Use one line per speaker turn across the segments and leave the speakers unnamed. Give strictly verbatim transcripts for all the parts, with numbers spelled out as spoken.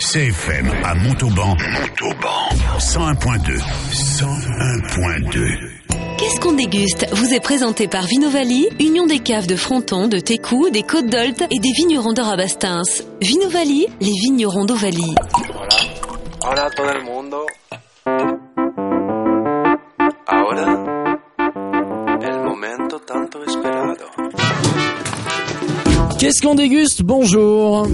C F M à Montauban. Montauban. cent un point deux. cent un point deux.
Qu'est-ce qu'on déguste vous est présenté par Vinovali, union des caves de Fronton, de Técou, des Côtes d'Olt et des vignerons de Rabastens. Vinovali, les vignerons d'Ovalie.
Hola, hola a todo el mundo. Ahora, el momento tanto esperado.
Qu'est-ce qu'on déguste? Bonjour.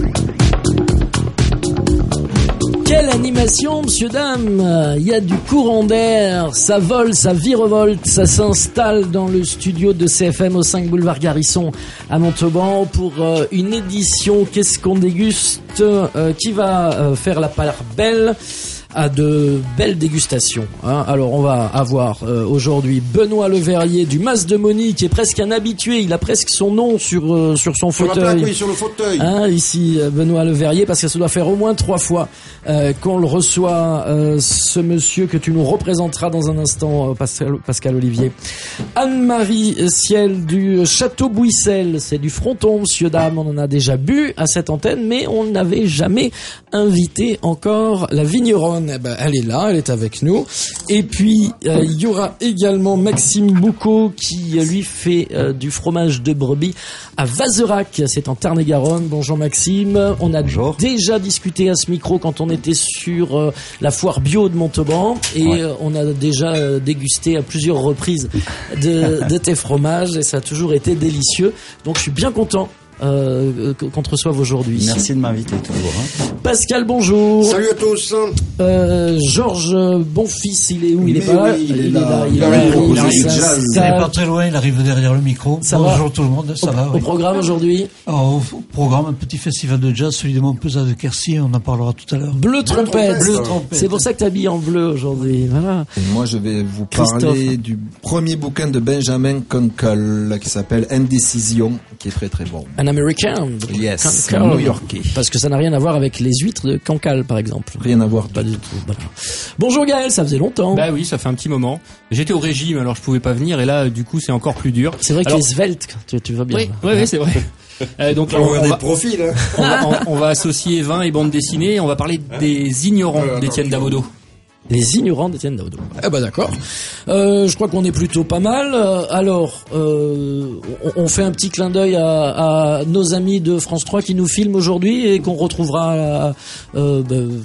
Quelle animation, monsieur, dame! Il y a du courant d'air, ça vole, ça virevolte, ça s'installe dans le studio de C F M au cinq boulevard Garrison à Montauban pour euh, une édition Qu'est-ce qu'on déguste euh, qui va euh, faire la part belle à de belles dégustations. Hein. Alors on va avoir euh, aujourd'hui Benoît Leverrier du Mas de Moni, qui est presque un habitué. Il a presque son nom sur euh, sur son
sur
fauteuil.
La plaque, oui, sur le fauteuil.
Hein, ici Benoît Leverrier, parce que ça doit faire au moins trois fois euh, qu'on le reçoit. Euh, ce monsieur que tu nous représenteras dans un instant, euh, Pascal, Pascal Olivier. Anne-Marie Ciel du Château Bouissel, c'est du Fronton, monsieur dame. On en a déjà bu à cette antenne, mais on n'avait jamais invité encore la vigneronne. Eh ben, elle est là, elle est avec nous. Et puis euh, il y aura également Maxime Boucaud qui euh, lui fait euh, du fromage de brebis à Vazerac, c'est en Tarn-et-Garonne. Bonjour Maxime. On a Bonjour. déjà discuté à ce micro quand on était sur euh, la foire bio de Montauban et ouais. euh, on a déjà euh, dégusté à plusieurs reprises de, de tes fromages et ça a toujours été délicieux. Donc je suis bien content Euh, qu'on te reçoive aujourd'hui.
Merci de m'inviter toujours. Hein.
Pascal, bonjour.
Salut à tous.
Euh, Georges Bonfils, il est où? Il est pas là.
Oui,
il,
il est
là.
là.
Il,
il
arrive.
arrive.
Il arrive.
Il n'est pas très loin. Il arrive derrière le micro.
Ça
bonjour
va
tout le monde. Ça
au,
va.
Au
oui.
programme aujourd'hui.
Alors, au programme, un petit festival de jazz, celui de Montpezat de Quercy. On en parlera tout à l'heure.
Bleu trompette.
Bleu trompette.
C'est pour ça que tu habilles en bleu aujourd'hui. Voilà.
Et moi, je vais vous
Christophe.
parler du premier bouquin de Benjamin Kunkel qui s'appelle Indécision, qui est très très bon.
Un American.
Yes,
Cancale.
un New-Yorkais.
Parce que ça n'a rien à voir avec les huîtres de Cancale, par exemple.
Rien à voir.
Pas du tout. Voilà. Bonjour Gaël, ça faisait longtemps.
Bah oui, ça fait un petit moment. J'étais au régime, alors je pouvais pas venir, et là, du coup, c'est encore plus dur.
C'est vrai
alors...
que les sveltes, tu, tu vas bien.
Oui, oui, oui, c'est vrai. Euh, donc,
on, on,
on,
va,
va,
profils, hein.
on, va, on, on va associer vin et bande dessinée. On va parler des ignorants euh, d'Étienne Davodo.
Les ignorants d'Étienne Davodo. Eh ben d'accord. Euh, je crois qu'on est plutôt pas mal. Alors, euh, on, on fait un petit clin d'œil à, à nos amis de France trois qui nous filment aujourd'hui et qu'on retrouvera. À, euh, ben,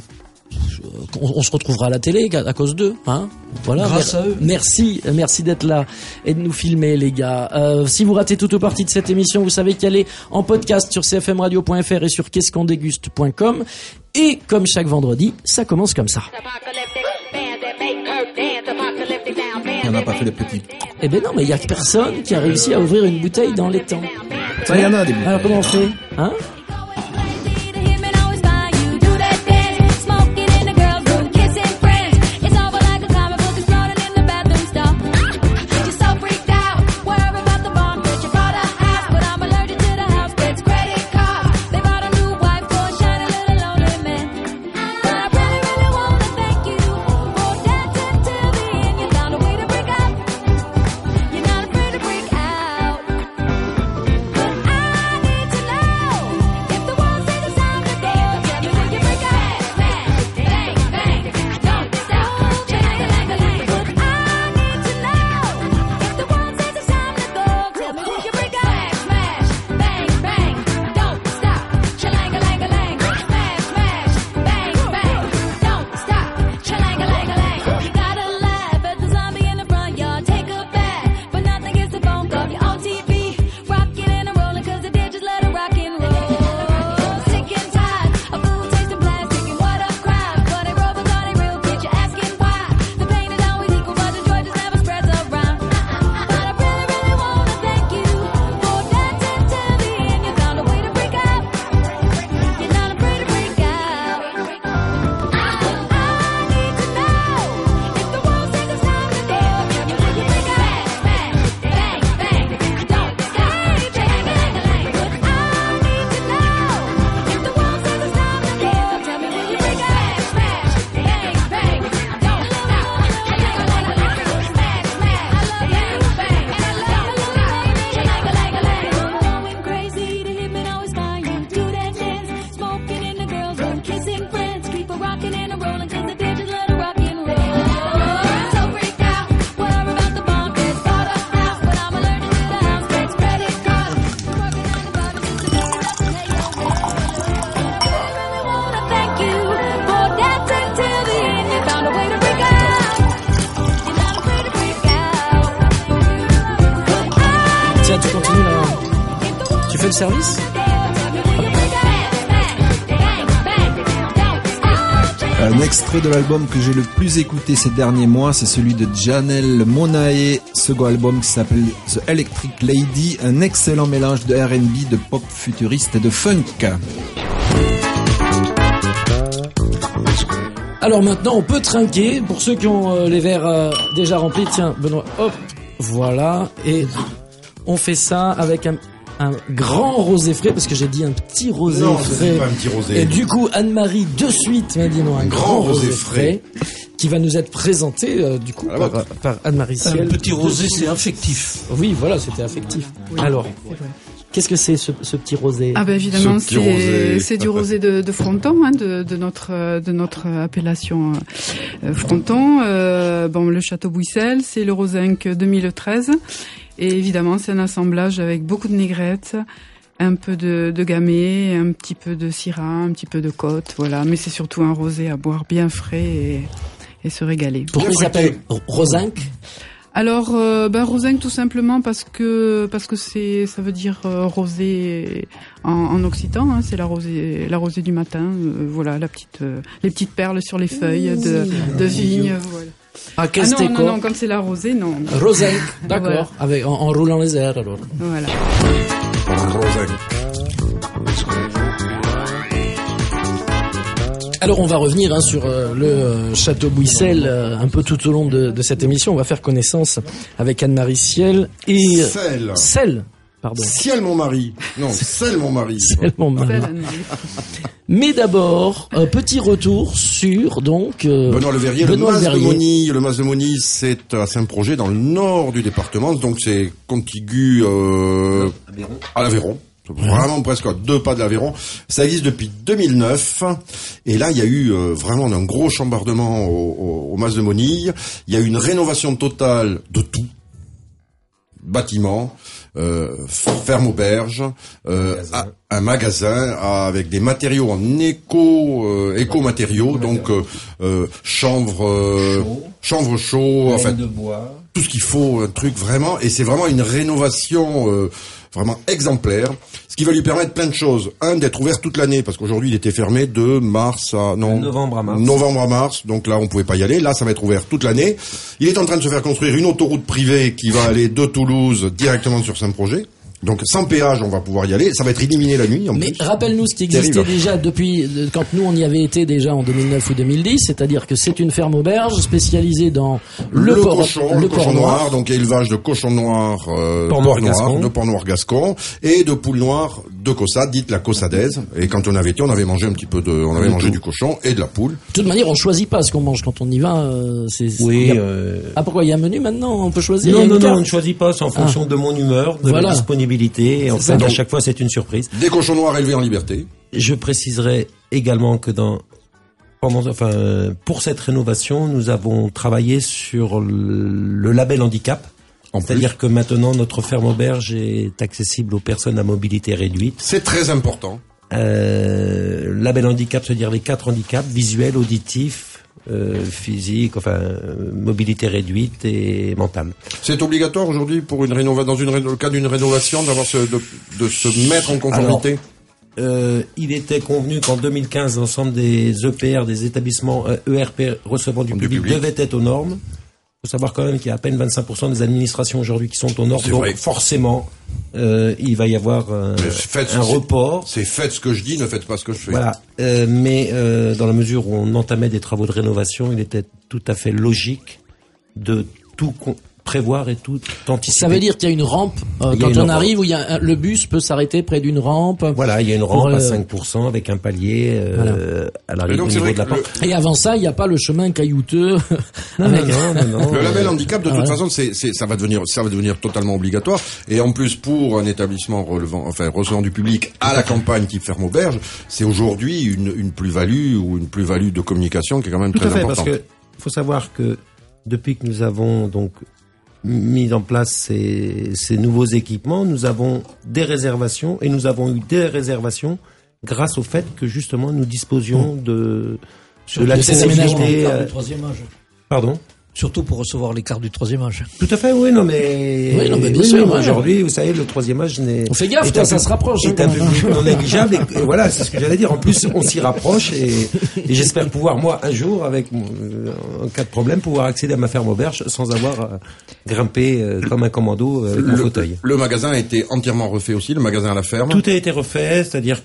on, on se retrouvera à la télé à, à cause d'eux, hein. Voilà.
Grâce à eux.
Merci, merci d'être là et de nous filmer, les gars. Euh, si vous ratez toute ou partie de cette émission, vous savez qu'elle est en podcast sur c f m radio point f r et sur qu'est-ce qu'on déguste point com. Et comme chaque vendredi, ça commence comme ça.
On n'a pas fait les petits.
Eh ben non, mais il y a personne qui a réussi à ouvrir une bouteille dans les temps.
Ça, il y en a des bouteilles.
Alors comment on fait, hein? service.
Un extrait de l'album que j'ai le plus écouté ces derniers mois, c'est celui de Janelle Monáe, second album qui s'appelle The Electric Lady, un excellent mélange de R and B, de pop futuriste et de funk.
Alors maintenant, on peut trinquer. Pour ceux qui ont euh, les verres euh, déjà remplis, tiens, Benoît, hop, voilà. Et on fait ça avec un, un grand rosé frais, parce que j'ai dit un petit rosé
non,
frais.
C'est pas un petit rosé.
Et du coup, Anne-Marie, de suite, m'a dit non, un, un grand, grand rosé frais, frais, qui va nous être présenté, euh, du coup, par, par Anne-Marie Ciel.
Un petit rosé, c'est affectif.
Oui, voilà, c'était affectif. Oui. Alors, qu'est-ce que c'est ce, ce petit rosé?
Ah ben évidemment, c'est, c'est du rosé de, de Fronton, hein, de, de notre de notre appellation euh, Fronton. Euh, bon, le Château Bouissel, c'est le Rosinc deux mille treize, et évidemment, c'est un assemblage avec beaucoup de négrette, un peu de, de gamay, un petit peu de syrah, un petit peu de côte, voilà. Mais c'est surtout un rosé à boire bien frais et, et se régaler.
Pourquoi il s'appelle Rosinc?
Alors, euh, ben Rosinc tout simplement parce que parce que c'est ça veut dire euh, rosée en, en occitan. Hein, c'est la rosée la rosée du matin. Euh, voilà la petite euh, les petites perles sur les feuilles de de vigne. Voilà.
Ah,
ah non, non non comme c'est la rosée non.
Rosinc, d'accord. Voilà. Avec en, en roulant les airs alors.
Voilà.
Rosinc.
Alors on va revenir hein, sur euh, le euh, Château Bouissel euh, un peu tout au long de, de cette émission. On va faire connaissance avec Anne-Marie Ciel et
Celle.
Celle, pardon.
Ciel mon mari. Non, Celle mon mari.
Ciel mon mari. Mais d'abord, un petit retour sur donc euh,
Benoît Le Verrier, Benoît le Mas de Moni. Le Mas de Moni, c'est un projet dans le nord du département, donc c'est contigu euh, à l'Aveyron. Vraiment presque à deux pas de l'Aveyron. Ça existe depuis deux mille neuf. Et là, il y a eu euh, vraiment un gros chambardement au, au, au Mas de Monille. Il y a eu une rénovation totale de tout. Bâtiment, euh, ferme auberge, euh, magasin. À, un magasin avec des matériaux en éco, euh, éco-matériaux, donc euh, euh, chanvre, euh, chaud. chanvre chaud, en fait,
de bois.
Tout ce qu'il faut, un truc vraiment. Et c'est vraiment une rénovation euh, vraiment exemplaire, ce qui va lui permettre plein de choses. Un, d'être ouvert toute l'année, parce qu'aujourd'hui il était fermé de mars à non
novembre à mars.
Novembre à mars, donc là on pouvait pas y aller. Là ça va être ouvert toute l'année. Il est en train de se faire construire une autoroute privée qui va aller de Toulouse directement sur Saint-Projet. Donc sans péage, on va pouvoir y aller. Ça va être illuminé la nuit. En
Mais
plus.
rappelle-nous ce qui existait Terrible. déjà depuis quand nous on y avait été déjà en deux mille neuf ou deux mille dix, c'est-à-dire que c'est une ferme auberge spécialisée dans le,
le
porc,
cochon,
le,
le
porc
cochon
noir,
noir, donc élevage de cochons noirs, euh,
porc noir gascon,
de porc noir gascon et de poules noires de Caussade, dite la Caussadaise. Et quand on avait été, on avait mangé un petit peu de, on avait mangé du cochon et de la poule.
De toute manière, on choisit pas ce qu'on mange quand on y va. Euh, c'est,
oui.
Y a...
euh...
Ah pourquoi il y a un menu maintenant? On peut choisir.
Non non non, on ne choisit pas. C'est en fonction ah. de mon humeur, de
voilà.
la disponibilité. Et en fait, à chaque fois, c'est une surprise.
Des cochons noirs élevés en liberté.
Je préciserai également que dans pendant, enfin, pour cette rénovation, nous avons travaillé sur le, le label handicap. En C'est-à-dire plus. que maintenant, notre ferme auberge est accessible aux personnes à mobilité réduite.
C'est très important.
Euh, label handicap, c'est-à-dire les quatre handicaps, visuel, auditif, euh, physique, enfin, euh, mobilité réduite et mentale.
C'est obligatoire aujourd'hui pour une rénova, dans une, le cas d'une rénovation, d'avoir ce, de, de se mettre en conformité?
Alors, euh, il était convenu qu'en deux mille quinze, l'ensemble des E P R, des établissements euh, E R P recevant du, du public, public devaient être aux normes. Il faut savoir quand même qu'il y a à peine vingt-cinq pour cent des administrations aujourd'hui qui sont aux normes, donc vrai. forcément, euh, il va y avoir euh, un report.
C'est faites ce que je dis, ne faites pas ce que je fais.
Voilà, euh, mais euh, dans la mesure où on entamait des travaux de rénovation, il était tout à fait logique de tout con- prévoir et tout anticiper.
Ça veut dire qu'il y a une rampe euh, quand on rampe. arrive où il y a un, le bus peut s'arrêter près d'une rampe.
Voilà, il y a une rampe pour, euh, à cinq pour cent avec un palier euh, voilà. à l'arrivée au niveau de la porte.
Le... Et avant ça, il n'y a pas le chemin caillouteux.
Non, avec... non, non, non,
le label handicap, de toute ah, façon, c'est, c'est, ça va devenir, ça va devenir totalement obligatoire. Et en plus, pour un établissement relevant, enfin recevant du public à la campagne type ferme auberge, c'est aujourd'hui une, une plus-value ou une plus-value de communication qui est quand même
tout
très
à fait,
importante.
Parce que faut savoir que depuis que nous avons donc mis en place ces, ces nouveaux équipements, nous avons des réservations et nous avons eu des réservations grâce au fait que justement nous disposions de,
sur
de l'accessibilité.
Euh, troisième âge.
Pardon?
Surtout pour recevoir les cartes du troisième âge.
Tout à fait, oui, non mais,
oui, non, mais bien
oui,
sûr,
oui,
ouais.
Aujourd'hui, vous savez, le troisième âge n'est.
On fait gaffe, toi, ça se rapproche.
Est un public non négligeable et, et voilà, c'est ce que j'allais dire. En plus, on s'y rapproche et, et j'espère pouvoir moi un jour, avec mon, euh, en cas de problème, pouvoir accéder à ma ferme auberge sans avoir euh, grimpé euh, comme un commando euh, avec
le,
mon fauteuil.
Le magasin a été entièrement refait aussi, le magasin à la ferme.
Tout a été refait, c'est-à-dire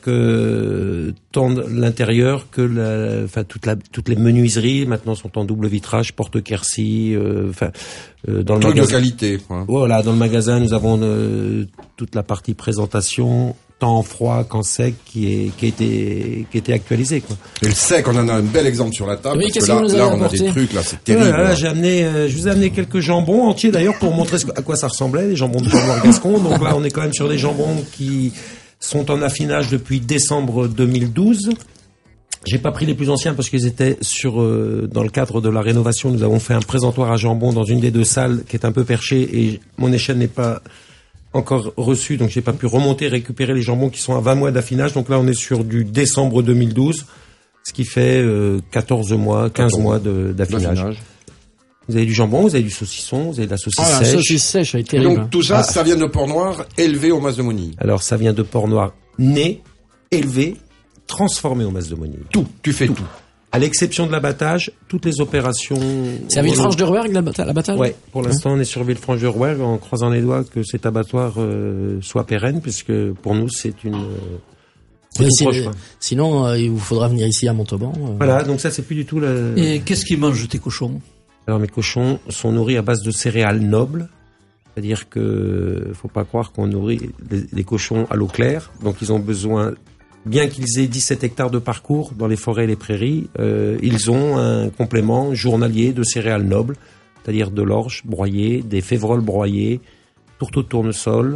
que tant l'intérieur que la, enfin toute la, toutes les menuiseries maintenant sont en double vitrage, porte Quercy, euh, enfin euh, dans le
Truc
magasin.
de qualité. Quoi.
Voilà, dans le magasin nous avons euh, toute la partie présentation, tant en froid qu'en sec, qui est qui a été qui a été actualisée quoi.
Et le sec, on en a un bel exemple sur la table.
Oui,
parce
qu'est-ce
que là,
que vous nous
là
avez
on a
apporté
des trucs là, c'est terrible.
Voilà, là, j'ai amené, euh, je vous ai amené quelques jambons entiers d'ailleurs pour montrer ce que- à quoi ça ressemblait, les jambons de Port Gascon. Donc là, on est quand même sur des jambons qui sont en affinage depuis décembre deux mille douze. J'ai pas pris les plus anciens parce qu'ils étaient sur euh, dans le cadre de la rénovation. Nous avons fait un présentoir à jambon dans une des deux salles qui est un peu perchée et mon échelle n'est pas encore reçue, donc j'ai pas pu remonter récupérer les jambons qui sont à vingt mois d'affinage. Donc là, on est sur du décembre deux mille douze, ce qui fait euh, quatorze mois, quinze mois de, d'affinage.
D'affinage.
Vous avez du jambon, vous avez du saucisson, vous avez de la saucisse
Ah, la
sèche.
saucisse sèche, elle est
Et
terrible.
donc tout ça,
Ah.
ça vient de Port-Noir, élevé au Mas de Moni.
Alors ça vient de porc noir né, élevé, transformé au Mas de Moni.
Tout, tu fais tout.
À l'exception de l'abattage, toutes les opérations...
C'est à Villefranche de Rouergue, l'abattage?
Ouais, pour l'instant on est sur Villefranche de Rouergue en croisant les doigts que cet abattoir euh, soit pérenne, puisque pour nous c'est une... Euh, c'est
Oui,
tout
si-
proche, quoi.
sinon, euh, il vous faudra venir ici à Montauban. euh.
Voilà, donc ça c'est plus du tout la...
Et qu'est-ce qu'ils mangent tes cochons?
Alors mes cochons sont nourris à base de céréales nobles, c'est-à-dire que faut pas croire qu'on nourrit les, les cochons à l'eau claire, donc ils ont besoin, bien qu'ils aient dix-sept hectares de parcours dans les forêts et les prairies, euh, ils ont un complément journalier de céréales nobles, c'est-à-dire de l'orge broyée, des févroles broyés, tourteaux de tournesol,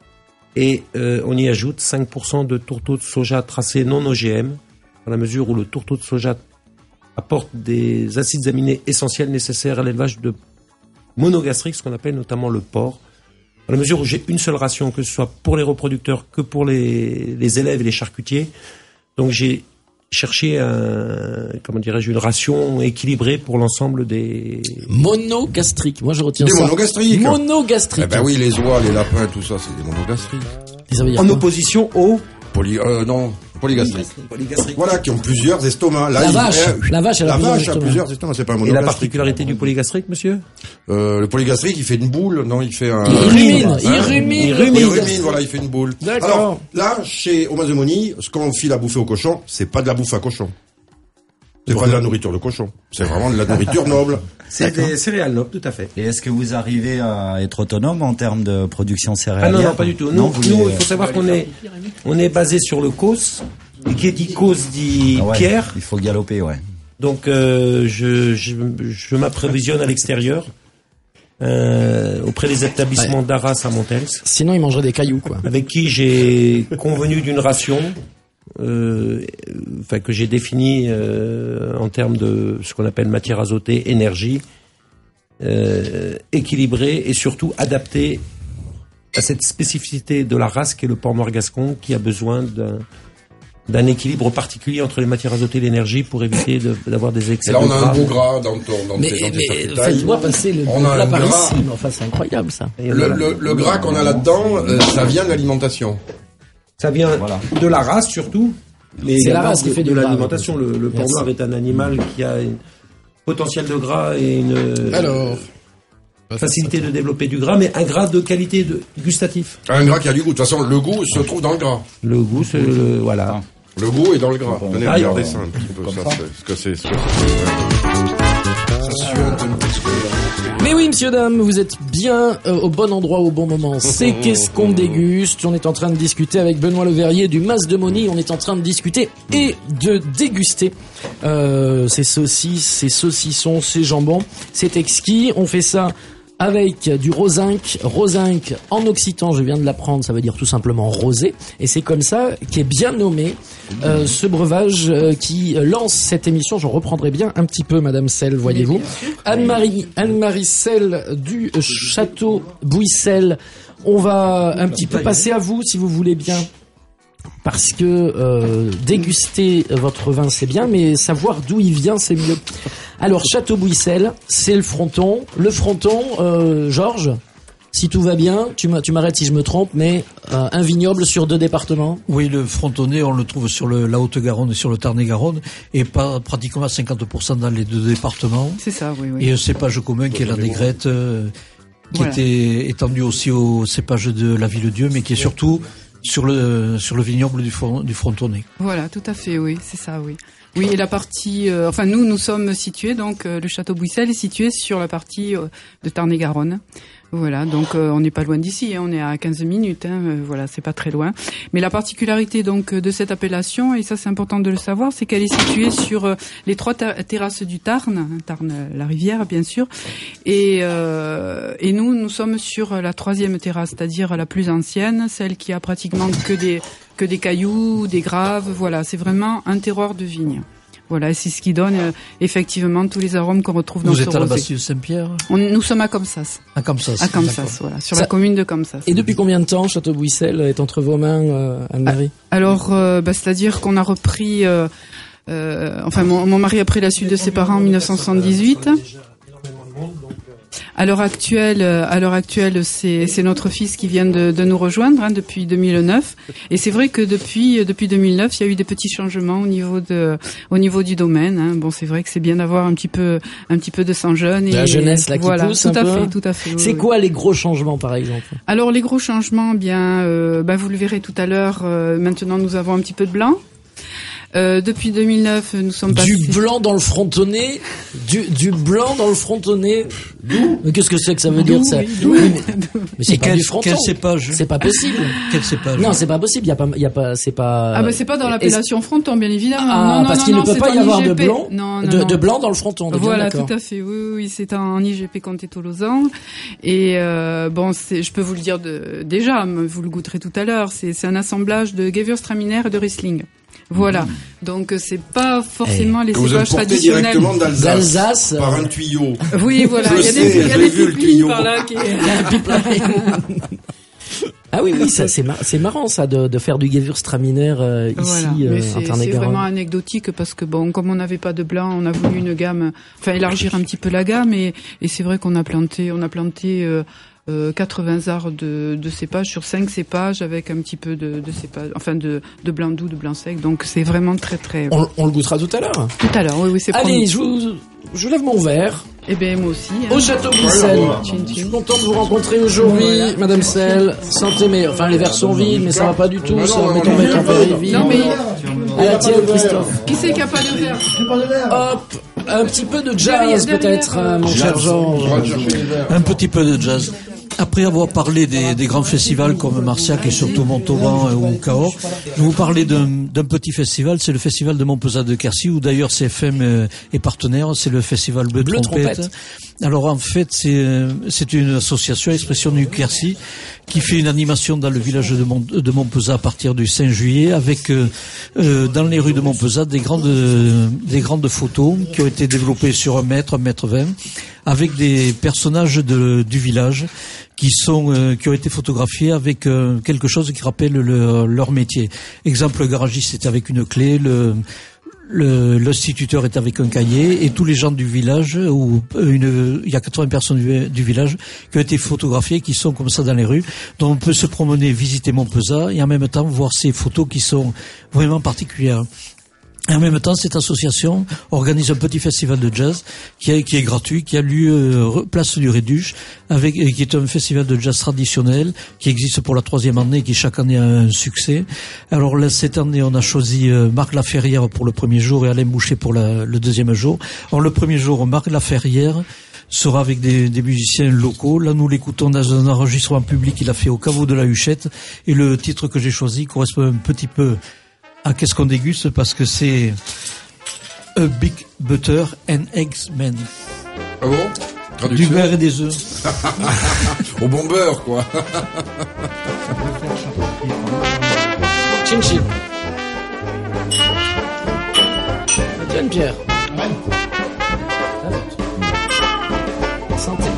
et euh, on y ajoute cinq pour cent de tourteaux de soja tracés non O G M, dans la mesure où le tourteau de soja apporte des acides aminés essentiels nécessaires à l'élevage de monogastriques, ce qu'on appelle notamment le porc. Dans la mesure où j'ai une seule ration, que ce soit pour les reproducteurs que pour les, les élèves et les charcutiers. Donc j'ai cherché un, comment dirais-je, une ration équilibrée pour l'ensemble des...
Monogastrique. Moi, je retiens
Des
ça.
monogastriques.
Monogastrique.
Eh ben oui, les oies, les lapins, tout ça, c'est des monogastriques.
Et ça veut dire
En
quoi?
opposition au...
Poly, euh, non, polygastriques.
Polygastrique.
Voilà, qui ont plusieurs estomacs. Là,
La
il-
vache.
eh,
La vache, elle a
la
plusieurs
vache a
estomacs.
plusieurs estomacs, c'est pas un
Et la
monogastrique.
particularité du polygastrique, monsieur?
Euh, le polygastrique, il fait une boule, non, il fait un...
Il rumine, il
Hein
rumine.
Il
Il
rumine.
rumine, voilà, il fait une boule.
D'accord.
Alors, là, chez Au Mas de Moni, ce qu'on file à bouffer au cochon, c'est pas de la bouffe à cochon. C'est pas de la nourriture de cochon. C'est vraiment de la nourriture noble.
C'est des céréales nobles, tout à fait.
Et est-ce que vous arrivez à être autonome en termes de production
Ah
céréalière?
non, non, pas du tout. Nous,
Non, vous
nous,
les-
il faut savoir qu'on est, on est basé sur le C O S. Et qui dit C O S dit
Ah ouais,
pierre.
il faut galoper, ouais.
Donc, euh, je, je, je m'approvisionne à l'extérieur, euh, auprès des établissements d'Arras à Montels,
Sinon, il mangerait des cailloux, quoi.
avec qui j'ai convenu d'une ration, euh, enfin que j'ai définie euh, en termes de ce qu'on appelle matière azotée, énergie, euh, équilibrée et surtout adaptée à cette spécificité de la race qu'est le porc noir gascon, qui a besoin d'un d'un équilibre particulier entre les matières azotées et l'énergie pour éviter de- d'avoir des excès
Et là,
de
on a un
gras.
beau gras dans ton, dans
Mais,
tes, dans tes
mais
charcutailles.
faites-moi passer le
On a
plat
un
par
gras.
ici. Mais enfin, c'est incroyable, ça.
Et
Le,
voilà.
le, le gras qu'on a là-dedans, euh, ça vient de l'alimentation.
Ça vient
Voilà.
de la race surtout, mais
C'est la
également
race qui
de,
fait
de
du gras,
l'alimentation. Le, le porc
Merci.
noir est un animal qui a un potentiel de gras et une
Alors.
facilité de développer du gras, mais un gras de qualité de, gustatif.
Un gras qui a du goût. De toute façon, le goût se trouve dans le gras.
Le goût, c'est le, voilà.
Le goût est dans le gras. Tenez,
Ah,
regardez
oui.
ça un petit peu.
Comme
Ça,
ça.
c'est ce que c'est. Ce que c'est. Ça suinte un petit peu.
Mais oui, monsieur, dame, vous êtes bien euh, au bon endroit au bon moment. C'est qu'est-ce qu'on déguste. On est en train de discuter avec Benoît Leverrier du Mas de Moni. On est en train de discuter et de déguster euh, ces saucisses, ces saucissons, ces jambons. C'est exquis. On fait ça avec du rosinque. Rosinque en occitan, je viens de l'apprendre, ça veut dire tout simplement rosé. Et c'est comme ça qu'est bien nommé euh, ce breuvage euh, qui lance cette émission. J'en reprendrai bien un petit peu, Madame Selle, voyez-vous. Anne-Marie, Anne-Marie Selle du Château Bouissel. On va un petit peu passer à vous, si vous voulez bien. Parce que euh, déguster votre vin, c'est bien, mais savoir d'où il vient, c'est mieux. Alors, Château-Bouissel, c'est le fronton. Le fronton, euh, Georges, si tout va bien, tu m'arrêtes si je me trompe, mais euh, un vignoble sur deux départements.
Oui, le frontonnet, on le trouve sur le, la Haute-Garonne et sur le Tarn-et-Garonne, et pas pratiquement à cinquante pour cent dans les deux départements.
C'est ça, oui, oui.
Et un cépage commun qui est la négrette, euh, qui voilà. était étendu aussi au cépage de la Ville-Dieu, mais qui est surtout sur le sur le vignoble du, front, du frontonnet.
Voilà, tout à fait, oui, c'est ça, oui. Oui, et la partie, euh, enfin nous, nous sommes situés, donc euh, le Château-Bouissel est situé sur la partie euh, de Tarn-et-Garonne. Voilà, donc euh, on n'est pas loin d'ici, hein, on est à quinze minutes, hein, euh, voilà, c'est pas très loin. Mais la particularité donc de cette appellation, et ça c'est important de le savoir, c'est qu'elle est située sur euh, les trois ter- terrasses du Tarn, Tarn, la rivière bien sûr, et euh, et nous nous sommes sur la troisième terrasse, c'est-à-dire la plus ancienne, celle qui a pratiquement que des que des cailloux, des graves, voilà, c'est vraiment un terroir de vigne. Voilà, c'est ce qui donne euh, effectivement tous les arômes qu'on retrouve dans
Vous
ce
êtes
rosé.
à la Bastille de Saint-Pierre?
On, Nous sommes à Comsas.
À Comsas.
À Comsas, voilà, sur Ça, la commune de Comsas.
Et depuis combien de temps Château-Bouissel est entre vos mains, euh, Anne-Marie?
Alors, euh, bah, c'est-à-dire qu'on a repris, euh, euh, enfin, mon, mon mari a pris la suite de ses parents en dix-neuf cent soixante-dix-huit. À l'heure actuelle, à l'heure actuelle, c'est, c'est notre fils qui vient de, de nous rejoindre hein, depuis deux mille neuf. Et c'est vrai que depuis depuis deux mille neuf, il y a eu des petits changements au niveau de au niveau du domaine. Hein. Bon, c'est vrai que c'est bien d'avoir un petit peu un petit peu de sang jeune et
la jeunesse là qui
voilà,
pousse
tout
un
à
peu.
fait, tout à fait.
C'est
oui,
quoi
oui.
les gros changements par exemple?
Alors les gros changements, bien, euh, bah, vous le verrez tout à l'heure. Euh, maintenant, nous avons un petit peu de blanc. Euh, depuis deux mille neuf, nous sommes passés...
Du blanc dans le frontonnet, du, du blanc dans le frontonnet. D'où? Mais qu'est-ce que c'est que ça veut
D'où,
dire ça?
oui,
Oui, mais, mais c'est
Et
pas
quel,
du fronton.
quel cépage?
C'est pas possible.
Quel cépage?
Non, c'est pas possible. Il y a pas, il y a pas, c'est pas.
Ah bah c'est pas dans l'appellation fronton, bien évidemment.
Ah,
non, non,
parce
non,
qu'il
non,
ne peut
c'est
pas y
en
avoir
I G
de
P.
blanc,
non, non,
de,
non.
de blanc dans le fronton. On est
Voilà,
bien
tout à fait. Oui, oui, oui, c'est un I G P Comté-Tolosan. Et euh, bon, c'est, je peux vous le dire de, déjà, vous le goûterez tout à l'heure. C'est, c'est un assemblage de Gewürztraminer et de Riesling. Voilà. Donc c'est pas forcément hey. les cépages traditionnels
directement d'Alsace,
d'Alsace
par un tuyau.
Oui, voilà. Il y a des, il y a des pipelines par là qui.
Ah oui, oui, ça, c'est, mar- c'est marrant ça de, de faire du Gewürztraminer euh, ici
voilà.
euh,
c'est,
en Tarn-et-Garonne.
C'est vraiment anecdotique parce que bon, comme on n'avait pas de blanc, on a voulu une gamme, enfin élargir un petit peu la gamme et, et c'est vrai qu'on a planté, on a planté. Euh, Euh, quatre-vingts arts de, de cépages sur cinq cépages avec un petit peu de, de cépages, enfin de, de blanc doux, de blanc sec. Donc c'est vraiment très très.
On, on le goûtera tout à l'heure.
Tout à l'heure, oui, oui, c'est
Allez,
promis.
je, vous, je lève mon verre.
Eh bien moi aussi. Hein.
Au Château-Bouissel.
Voilà.
Je suis content de vous rencontrer aujourd'hui, voilà. Madame Selle. Santé, mais enfin les verres sont vides, mais ça va pas du tout. Ça va tomber un verre vide.
Non mais.
Ah, tiens, Christophe.
Qui c'est qui a pas de verre?
Hop, un petit peu de jazz peut-être, hein, mon cher Georges.
Un petit peu de jazz. Après avoir parlé des, des grands festivals comme Marciac et surtout Montauban ou Cahors, je vais vous parler d'un, d'un petit festival, c'est le festival de Montpezat de Quercy, où d'ailleurs C F M est partenaire, c'est le festival Bleu,
Bleu
Trompette.
Trompette.
Alors en fait, c'est, c'est une association Expression du Quercy qui fait une animation dans le village de, Mont, de Montpezat à partir du cinq juillet, avec euh, euh, dans les rues de Montpezat des grandes, euh, des grandes photos qui ont été développées sur un mètre, un mètre vingt, avec des personnages de, du village qui sont euh, qui ont été photographiés avec euh, quelque chose qui rappelle le, leur métier. Exemple, le garagiste est avec une clé, le Le, l'instituteur est avec un cahier et tous les gens du village, ou une, il y a quatre-vingts personnes du, du village qui ont été photographiées, qui sont comme ça dans les rues. Donc on peut se promener, visiter Montpezat et en même temps voir ces photos qui sont vraiment particulières. Et en même temps, cette association organise un petit festival de jazz qui, a, qui est gratuit, qui a lieu euh, place du Réduche, avec qui est un festival de jazz traditionnel qui existe pour la troisième année et qui chaque année a un succès. Alors là, cette année, on a choisi euh, Marc Laferrière pour le premier jour et Alain Boucher pour la, le deuxième jour. Alors le premier jour, Marc Laferrière sera avec des, des musiciens locaux. Là, nous l'écoutons dans un enregistrement public qu'il a fait au caveau de la Huchette. Et le titre que j'ai choisi correspond un petit peu à qu'est-ce qu'on déguste, parce que c'est A Big Butter and Eggs Man.
Ah bon?
Du
Traduction.
beurre et des œufs.
Au bon beurre, quoi.
Chin chin. Tiens, Pierre. Santé.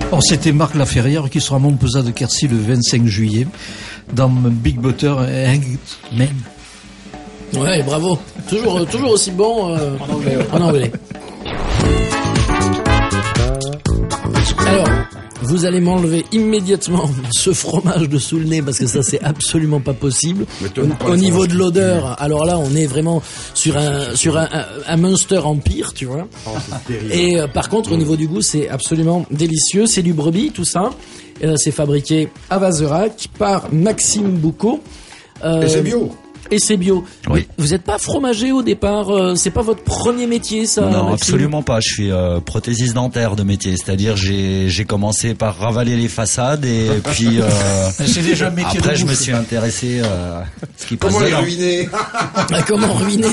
Alors c'était Marc Laferrière qui sera à Montpezat de Quercy le vingt-cinq juillet dans Big Butter Man.
Ouais, bravo. Toujours, toujours aussi bon euh, en anglais. Ouais. En anglais. Alors, vous allez m'enlever immédiatement ce fromage de sous le nez parce que ça c'est absolument pas possible. Au, au niveau de l'odeur, alors là on est vraiment sur un sur un, un, un Munster Empire, tu vois.
Oh,
et euh, par contre au niveau du goût c'est absolument délicieux. C'est du brebis tout ça. Euh, c'est fabriqué à Vazerac par Maxime Boucaud. Euh,
et c'est bio.
Et c'est bio.
Oui.
Vous êtes pas fromager au départ, euh, c'est pas votre premier métier ça?
Non,
Maxime?
absolument pas. Je suis euh, prothésiste dentaire de métier, c'est-à-dire j'ai j'ai commencé par ravaler les façades et puis euh,
c'est déjà un métier
après
de
je me
bouche.
suis intéressé euh, ce qui passe
Comment les
dedans.
ruiner?
Ah, comment ruiner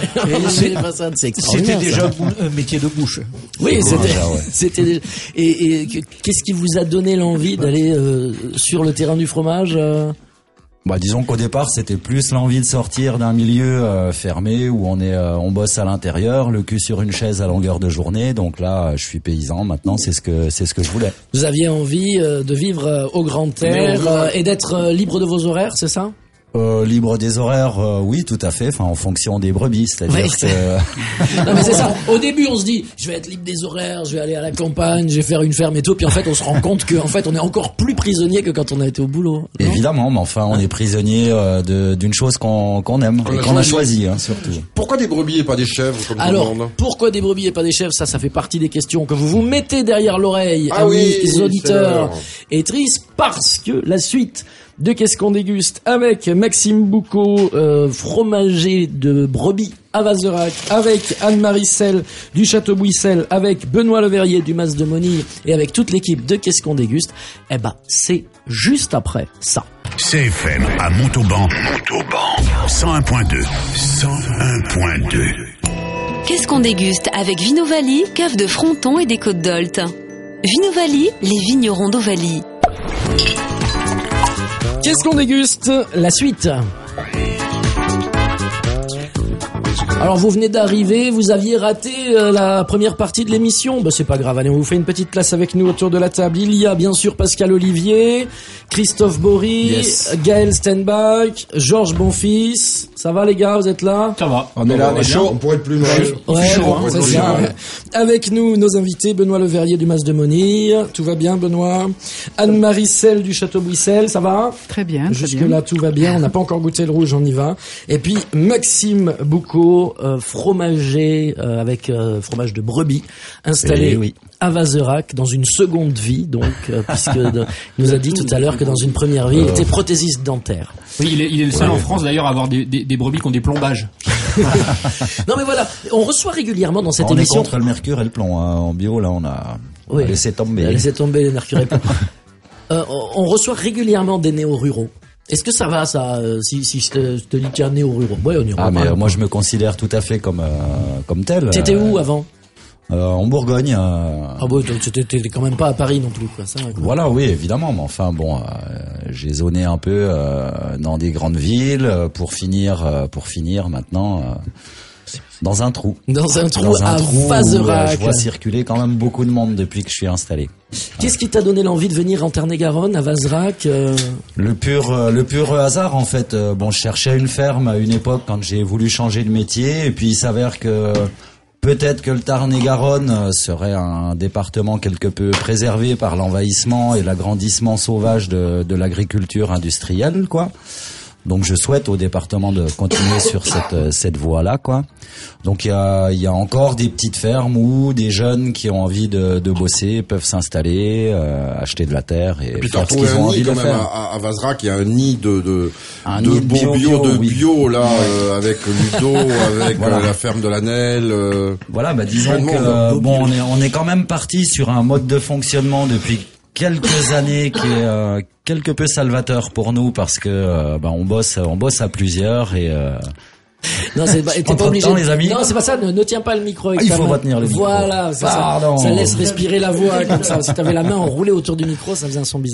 les façades, c'est
C'était
extraordinaire,
déjà
ça.
un métier de bouche.
Oui,
Ouais,
c'était,
déjà, ouais.
c'était déjà. Et, et qu'est-ce qui vous a donné l'envie d'aller euh, sur le terrain du fromage euh
Bah disons qu'au départ c'était plus l'envie de sortir d'un milieu euh, fermé où on est euh, on bosse à l'intérieur, le cul sur une chaise à longueur de journée. Donc là je suis paysan maintenant, c'est ce que c'est ce que je voulais.
Vous aviez envie euh, de vivre euh, au grand air euh, et d'être euh, libre de vos horaires, c'est ça?
Euh, libre des horaires, euh, oui, tout à fait. Enfin, en fonction des brebis, c'est-à-dire
Oui,
que.
Non mais c'est ça. Au début, on se dit, je vais être libre des horaires, je vais aller à la campagne, je vais faire une ferme et tout. Puis en fait, on se rend compte que en fait, on est encore plus prisonnier que quand on a été au boulot. Non?
Évidemment, mais enfin, on est prisonnier euh, de, d'une chose qu'on qu'on aime
Qu'on
et
a
qu'on a
choisi.
choisi, hein, surtout.
Pourquoi des brebis et pas des chèvres comme
Alors,
tout le monde?
pourquoi des brebis et pas des chèvres? Ça, ça fait partie des questions que vous vous mettez derrière l'oreille,
Ah
amis
oui,
auditeurs
c'est
et tristes, parce que la suite de Qu'est-ce qu'on déguste avec Maxime Boucaud, euh, fromager de brebis à Vazerac, avec Anne-Marie Selle du Château Bouissel, avec Benoît Leverrier du Mas de Monille et avec toute l'équipe de Qu'est-ce qu'on déguste, eh ben, c'est juste après ça.
C F M à Montauban. Montauban. cent un point deux. cent un point deux.
Qu'est-ce qu'on déguste avec Vinovali, cave de Fronton et des Côtes d'Olt. Vinovali, les vignerons d'Ovalie.
Qu'est-ce qu'on déguste? La suite. Alors vous venez d'arriver, vous aviez raté euh, la première partie de l'émission. Bah c'est pas grave, allez, on vous fait une petite place avec nous autour de la table. Il y a bien sûr Pascal Olivier, Christophe Bory,
Yes.
Gaël Stenbach, Georges Bonfils. Ça va les gars, vous êtes là?
Ça va.
On est là, on est chaud.
On pourrait être plus loin.
Ouais,
chaud,
bon,
hein,
c'est
plus
ça,
loin.
ouais. Avec nous, nos invités, Benoît Leverrier du Mas de Monille. Tout va bien, Benoît? Anne-Marie Selle du Château Bouissel, ça va?
Très bien, très
Jusque
bien.
là, tout va bien. On n'a pas encore goûté le rouge, on y va. Et puis, Maxime Boucaud, euh, fromager euh, avec euh, fromage de brebis, installé
Eh oui.
à Vazerac dans une seconde vie, donc, euh, puisque de- il nous a dit tout à l'heure que dans une première vie, il était prothésiste dentaire.
Oui, il est, il est le seul en France d'ailleurs à avoir des, des, des brebis qui ont des plombages.
Non mais voilà, on reçoit régulièrement dans cette
on
émission...
est contre le mercure et le plomb. Hein. En bio, là, on a, on
Oui.
a laissé tomber.
Laissez tomber les mercure et plomb. euh, on reçoit régulièrement des néo-ruraux. Est-ce que ça va, ça, euh, si, si je te, je te dis qu'il y a un néo-rural? Ouais, on y
Ah, mais
reparle.
euh, moi, je me considère tout à fait comme euh, comme tel.
T'étais
Euh,
où avant?
euh, En Bourgogne. euh,
Ah bon, t'étais t'étais quand même pas à Paris non plus, quoi. Ça, quoi.
Voilà, oui, évidemment. Mais enfin, bon, euh, j'ai zoné un peu euh, dans des grandes villes euh, pour finir, euh, pour finir maintenant euh, dans un trou.
Dans un trou
Dans un
à
trou où, euh,
Vazerac.
je vois circuler quand même beaucoup de monde depuis que je suis installé.
Qu'est-ce qui t'a donné l'envie de venir en Tarn-et-Garonne, à Vazerac euh...
Le pur, euh, le pur hasard en fait. Euh, bon, je cherchais une ferme à une époque quand j'ai voulu changer de métier, et puis il s'avère que peut-être que le Tarn-et-Garonne euh, serait un département quelque peu préservé par l'envahissement et l'agrandissement sauvage de, de l'agriculture industrielle, quoi. Donc je souhaite au département de continuer sur cette euh, cette voie-là, quoi. Donc il y a il y a encore des petites fermes où des jeunes qui ont envie de de bosser peuvent s'installer, euh, acheter de la terre et,
Et puis t'as
faire ce
retrouvé
qu'ils ont
un
envie
nid
de
quand même
faire.
à, à Vazerac, il y a un nid de de,
Un
de
nid de
bon
bio,
bio, de
oui.
bio là, euh, avec Ludo, avec
Voilà.
euh, la ferme de la Nelle. Euh,
Voilà, bah disons
Plein de
que
monde,
euh,
hein.
bon, on est on est quand même parti sur un mode de fonctionnement depuis quelques années qui est euh, quelque peu salvateur pour nous parce que euh, bah, on bosse on bosse à plusieurs et euh,
Non, c'est pas, t'es pas
Entre-temps,
obligé.
les amis.
Non, c'est pas ça. Ne, ne tiens pas le micro avec
Ah, il
ta
faut
main.
retenir le micro.
Voilà, c'est ça.
Pardon.
Ça laisse respirer la voix comme ça. Si t'avais la main enroulée autour du micro, ça faisait un son bizarre.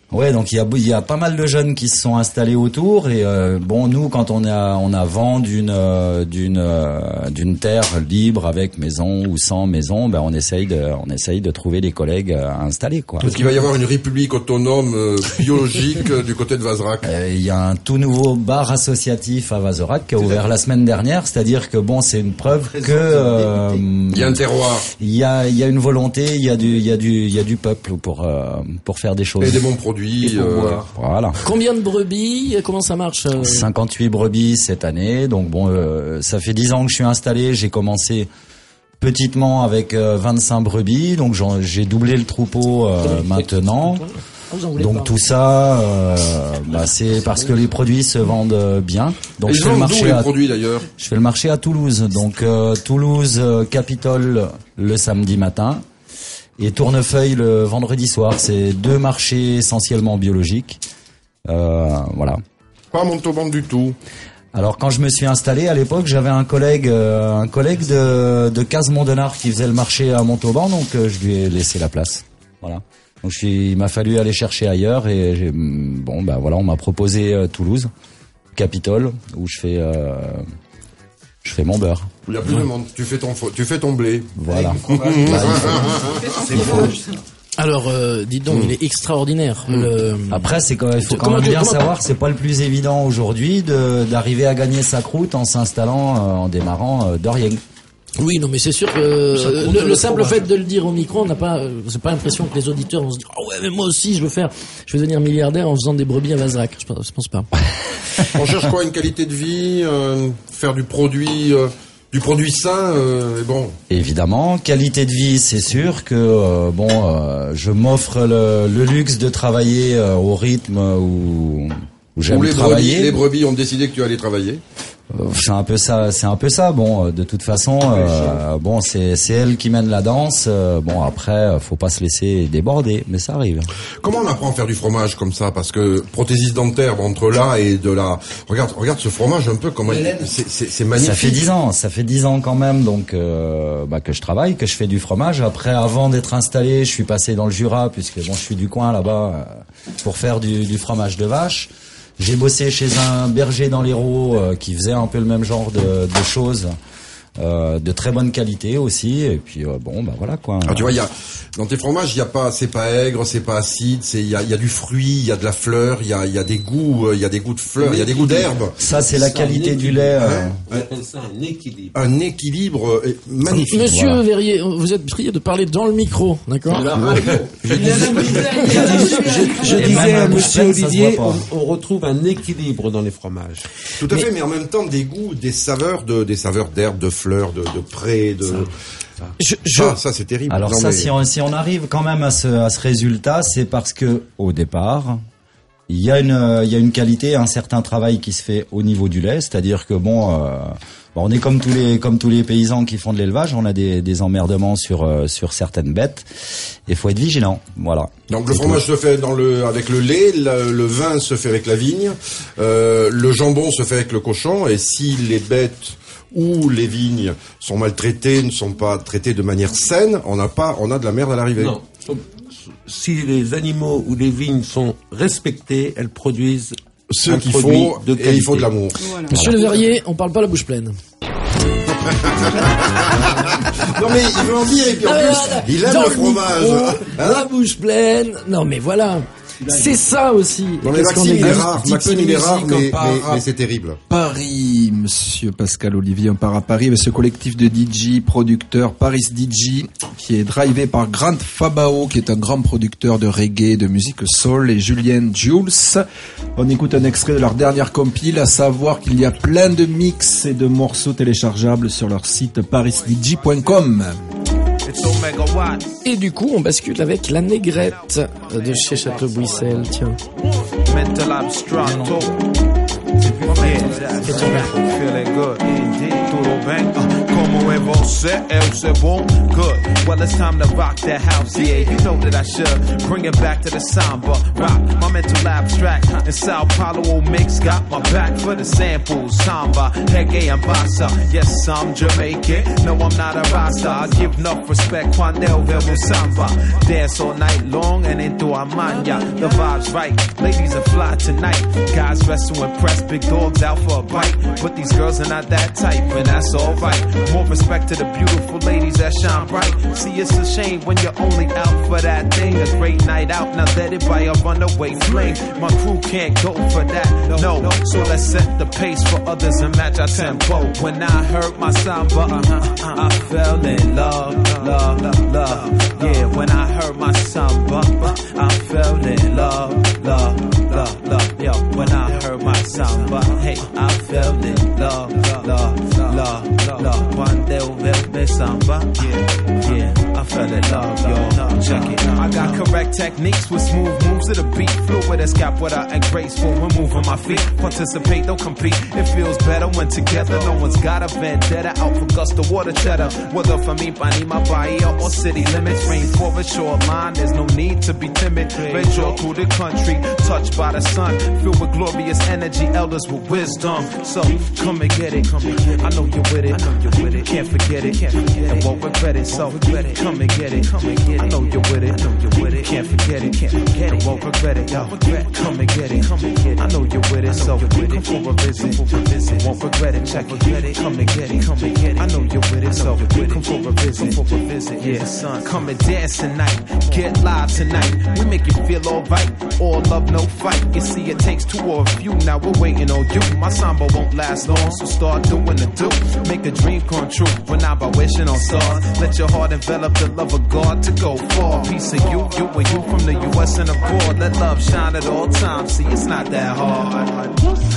Ouais, donc il y a il y a pas mal de jeunes qui se sont installés autour et euh, bon nous quand on a on a vent d'une euh, d'une euh, d'une terre libre avec maison ou sans maison, ben on essaye de on essaye de trouver des collègues à installer quoi.
Parce qu'il va y avoir une république autonome euh, biologique euh, du côté de Vazerac.
Euh, il y a un tout nouveau bar associatif à Vazerac qui a ouvert la semaine dernière, c'est-à-dire que bon c'est une preuve que euh,
il y a un terroir.
Il y a il y a une volonté, il y a du il y a du il y a du peuple pour euh, pour faire des choses.
Et des bons produits. Euh,
voilà.
Combien de brebis? Comment ça marche?
cinquante-huit brebis cette année. Donc bon, euh, ça fait dix ans que je suis installé. J'ai commencé petitement avec euh, vingt-cinq brebis. Donc j'en, j'ai doublé le troupeau euh, maintenant. Donc tout ça, euh, bah, c'est parce que les produits se vendent bien. Donc
Et
je fais le marché
les
à
produits d'ailleurs.
Je fais le marché à Toulouse. Donc euh, Toulouse, euh, Capitole le samedi matin. Et Tournefeuille le vendredi soir. C'est deux marchés essentiellement biologiques. Euh, voilà.
Pas Montauban du tout.
Alors quand je me suis installé à l'époque, j'avais un collègue, euh, un collègue de, de Cazes-Mondenard qui faisait le marché à Montauban, donc euh, je lui ai laissé la place. Voilà. Donc je suis, il m'a fallu aller chercher ailleurs et j'ai, bon bah voilà, on m'a proposé euh, Toulouse, Capitole, où je fais, euh, je fais mon beurre.
Il y a plus de monde. Tu fais ton, tu fais ton blé.
Voilà.
C'est beau. Alors, euh, dites donc, mmh. il est extraordinaire. Mmh. Le...
Après, c'est quand, il faut quand même bien comment... savoir que c'est pas le plus évident aujourd'hui de, d'arriver à gagner sa croûte en s'installant, euh, en démarrant euh, de rien.
Oui, non, mais c'est sûr que euh, le, le simple fait de le dire au micro, on n'a pas, euh, c'est pas l'impression que les auditeurs vont se dire, ah oh ouais, mais moi aussi, je veux faire, je veux devenir milliardaire en faisant des brebis à Vazerac. Je pense, je pense pas.
On cherche quoi, une qualité de vie, euh, faire du produit. Euh... Du produit sain, euh, bon.
Évidemment, qualité de vie, c'est sûr que euh, bon, euh, je m'offre le, le luxe de travailler euh, au rythme où, où j'aime
où les
travailler.
Brebis, les brebis ont décidé que tu allais travailler.
Euh, c'est un peu ça, c'est un peu ça. Bon, de toute façon, euh, bon, c'est c'est elle qui mène la danse. Euh, bon, après, faut pas se laisser déborder, mais ça arrive.
Comment on apprend à faire du fromage comme ça? Parce que prothésiste dentaire entre là et de la. Regarde, regarde ce fromage un peu comment il... c'est, c'est, c'est magnifique.
Ça fait dix ans, ça fait dix ans quand même, donc euh, bah, que je travaille, que je fais du fromage. Après, avant d'être installé, je suis passé dans le Jura, puisque bon, je suis du coin là-bas euh, pour faire du, du fromage de vache. J'ai bossé chez un berger dans l'Hérault euh, qui faisait un peu le même genre de, de choses, euh, de très bonne qualité aussi. Et puis euh, bon, bah voilà quoi.
Alors, tu vois, il y a dans tes fromages, il y a pas, c'est pas aigre, c'est pas acide, c'est il y a, il y a du fruit, il y a de la fleur, il y a, il y a des goûts, il y a des goûts de fleurs, il y a des goûts d'herbe.
Ça, c'est la qualité du lait.
Hein on appelle ça un équilibre. Un équilibre magnifique.
Monsieur voilà. Verrier, vous êtes prié de parler dans le micro, d'accord?
Je disais à Monsieur Olivier, on, on retrouve un équilibre dans les fromages.
Tout à mais, fait, mais en même temps des goûts, des saveurs de, des saveurs d'herbe, de fleurs, de, de prés, de. Ça.
Je, je...
Ah, ça c'est terrible.
Alors
non,
ça,
mais...
si, on, si on arrive quand même à ce, à ce résultat, c'est parce que au départ, il y a une, il y a une qualité, un certain travail qui se fait au niveau du lait, c'est-à-dire que bon, euh, bon, on est comme tous les, comme tous les paysans qui font de l'élevage, on a des, des emmerdements sur, euh, sur certaines bêtes, et faut être vigilant, voilà.
Donc le fromage se fait dans le, avec le lait, le, le vin se fait avec la vigne, euh, le jambon se fait avec le cochon, et si les bêtes où les vignes sont maltraitées, ne sont pas traitées de manière saine, on n'a pas, on a de la merde à l'arrivée.
Non. Si les animaux ou les vignes sont respectés, elles produisent
ce
un
qu'il
produit
faut
de qualité.
Et il faut de l'amour.
Voilà. Monsieur Le Verrier, on parle pas la bouche pleine.
Non mais il veut en dire et puis en
non,
plus
non,
il aime
le
fromage.
Micro,
hein
la bouche pleine. Non mais voilà. C'est ça aussi.
Non mais Maxime il est rare, Maxime il est rare, mais, mais, mais c'est terrible.
Paris, monsieur Pascal Olivier, on part à Paris avec ce collectif de D J, producteurs Paris D J, qui est drivé par Grant Fabao, qui est un grand producteur de reggae, de musique soul, et Julien Jules. On écoute un extrait de leur dernière compile, à savoir qu'il y a plein de mix et de morceaux téléchargeables sur leur site paris d j point com.
Et du coup, on bascule avec La Négrette de chez Château-Bouissel, tiens.
Mental abstract. como es você, else boom, good. Well, it's time to rock that house, yeah. You know that I should bring it back to the samba. Rock my mental abstract and Sao Paulo mix got my back for the samples. Samba, reggae and bossa. Yes, I'm Jamaican. No, I'm not a Rasta. I give enough respect cuando veo samba. Dance all night long and into a mania. The vibe's right, ladies are fly tonight. Guys dressed to impress, big dogs out for a bite. But these girls are not that type, and that's alright. More respect to the beautiful ladies that shine bright. See, it's a shame when you're only out for that thing. A great night out, now let it by a runaway fling. My crew can't go for that, no. So let's set the pace for others and match our tempo. When I heard my samba, uh-huh, I fell in love, love, love. Yeah, when I heard my samba, I fell in love, love, love, love. Yo, when I heard my samba, hey, I fell in love, love, love, love. Cuando veo mi samba, yeah, yeah, I fell in love, yo. Check it. I got correct techniques with smooth moves to the beat, fluid escapula and graceful when moving my feet. Participate, don't compete. It feels better when together. No one's got a vendetta out for gusto water cheddar. Whether for me, Panima, Bahia, or city limits, rainforest, shoreline. There's no need to be timid. Venture through the country, touched by the sun, filled with glorious energy, elders with wisdom. So come and get it, come and get it. I know you're with it, I know you're with it. Can't forget it, can't forget it, and won't regret it. So come and get it, come and get it. I know you're with it, I know you're with it. Can't forget it, can't forget it, won't regret it. Yo, come and get it, come and get it. I know you're with it, so come for a visit, for a visit. Won't regret it, check it, come and get it, come and get it. I know you're with it, so come for a visit, for a visit. Yeah, son, come and dance tonight, get live tonight. We make you feel alright, all love, no fight. You see, it takes two or a few. Now we're waiting on you. My samba won't last long, so start doing the do. Make a dream come true. When I'm by wishing on stars, let your heart envelop the love of God to go far. Peace of you, you and you from the U S and abroad. Let love shine at all times. See, it's not that hard.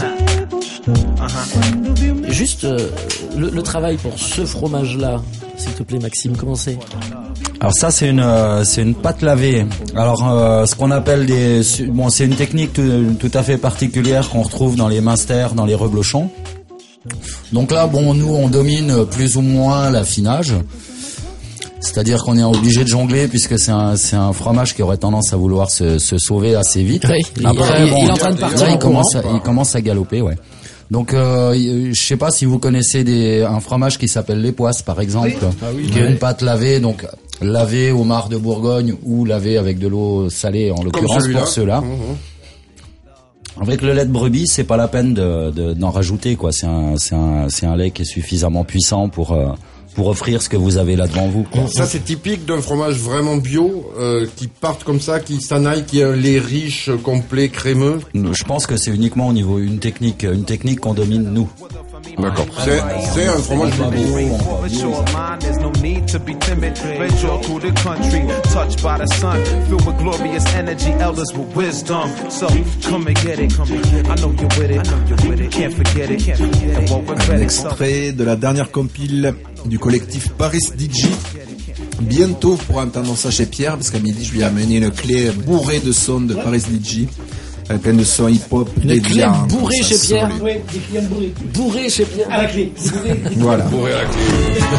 Uh-huh.
Juste euh, le, le travail pour ce fromage-là, s'il te plaît, Maxime, comment c'est?
Alors ça c'est une euh, c'est une pâte lavée. Alors euh, ce qu'on appelle des bon c'est une technique tout, tout à fait particulière qu'on retrouve dans les Munster, dans les reblochons. Donc là bon nous on domine plus ou moins l'affinage. C'est-à-dire qu'on est obligé de jongler puisque c'est un c'est un fromage qui aurait tendance à vouloir se se sauver assez vite.
Oui,
Après
il,
bon,
il est en train de partir.
Là, il commence à, il commence à galoper, ouais. Donc, euh, je sais pas si vous connaissez des, un fromage qui s'appelle les poisses, par exemple, oui. Ah oui, qui est une pâte lavée, donc lavée au marc de Bourgogne ou lavée avec de l'eau salée, en l'occurrence pour ceux-là. Mmh. Avec le lait de brebis, c'est pas la peine de, de, d'en rajouter, quoi. C'est un, c'est un, c'est un lait qui est suffisamment puissant pour. Euh, pour offrir ce que vous avez là devant vous.
Ça c'est typique d'un fromage vraiment bio euh, qui partent comme ça, qui s'en aille, qui a un lait riche, complet, crémeux.
Je pense que c'est uniquement au niveau une technique, une technique qu'on domine nous.
D'accord. C'est, c'est un fromage bio.
Un extrait de la dernière compile du collectif Paris D J. Bientôt, vous pourrez entendre ça chez Pierre, parce qu'à midi, je lui ai amené une clé bourrée de sons de Paris D J. Plein de sons hip-hop.
Une clé bourrée chez Pierre. Oui, des clients bourrés. Bourrée chez Pierre. À la clé.
Voilà.
Bourrée à la clé.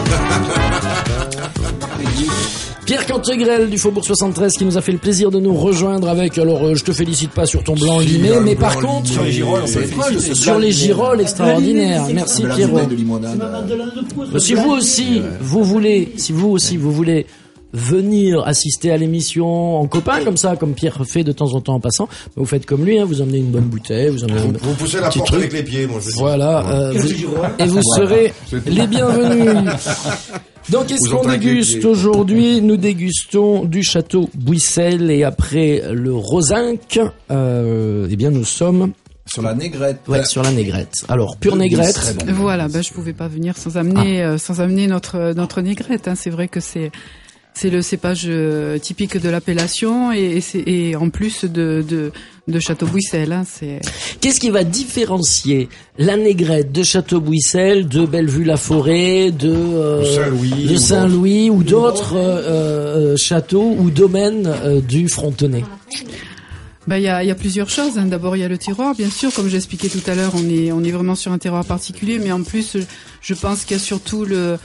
Pierre Cantegrel du Faubourg soixante-treize qui nous a fait le plaisir de nous rejoindre avec, alors euh, je te félicite pas sur ton blanc limé, mais par contre
sur les girolles,
sur les girolles extraordinaires. Merci Pierrot. Si vous aussi vous voulez, si vous aussi vous voulez venir assister à l'émission en copain comme ça, comme Pierre fait de temps en temps en passant, vous faites comme lui, hein, vous emmenez une bonne bouteille, vous emmenez
vous,
une,
vous poussez la porte truc. Avec les pieds, moi je dis.
Voilà, euh, vous, et vous serez les bienvenus. Donc, qu'est-ce qu'on déguste aujourd'hui? Nous dégustons du château Bouissel et après le Rozinc, euh, eh bien nous sommes
sur la négrette.
Ouais, sur la négrette. Alors, pure négrette.
Bon. Voilà, bah, je pouvais pas venir sans amener, ah. euh, sans amener notre notre négrette. Hein. C'est vrai que c'est c'est le cépage euh, typique de l'appellation et, et, c'est, et en plus de de, de Château Bouissel. Hein, c'est.
Qu'est-ce qui va différencier la négrette de Château Bouissel de Bellevue-la-Forêt, de euh,
Saint-Louis,
de Saint-Louis ou d'autres euh, euh, châteaux ou domaines euh, du Frontenay?
Bah il y a il y a plusieurs choses. Hein. D'abord il y a le terroir, bien sûr, comme j'expliquais tout à l'heure, on est on est vraiment sur un terroir particulier, mais en plus je pense qu'il y a surtout le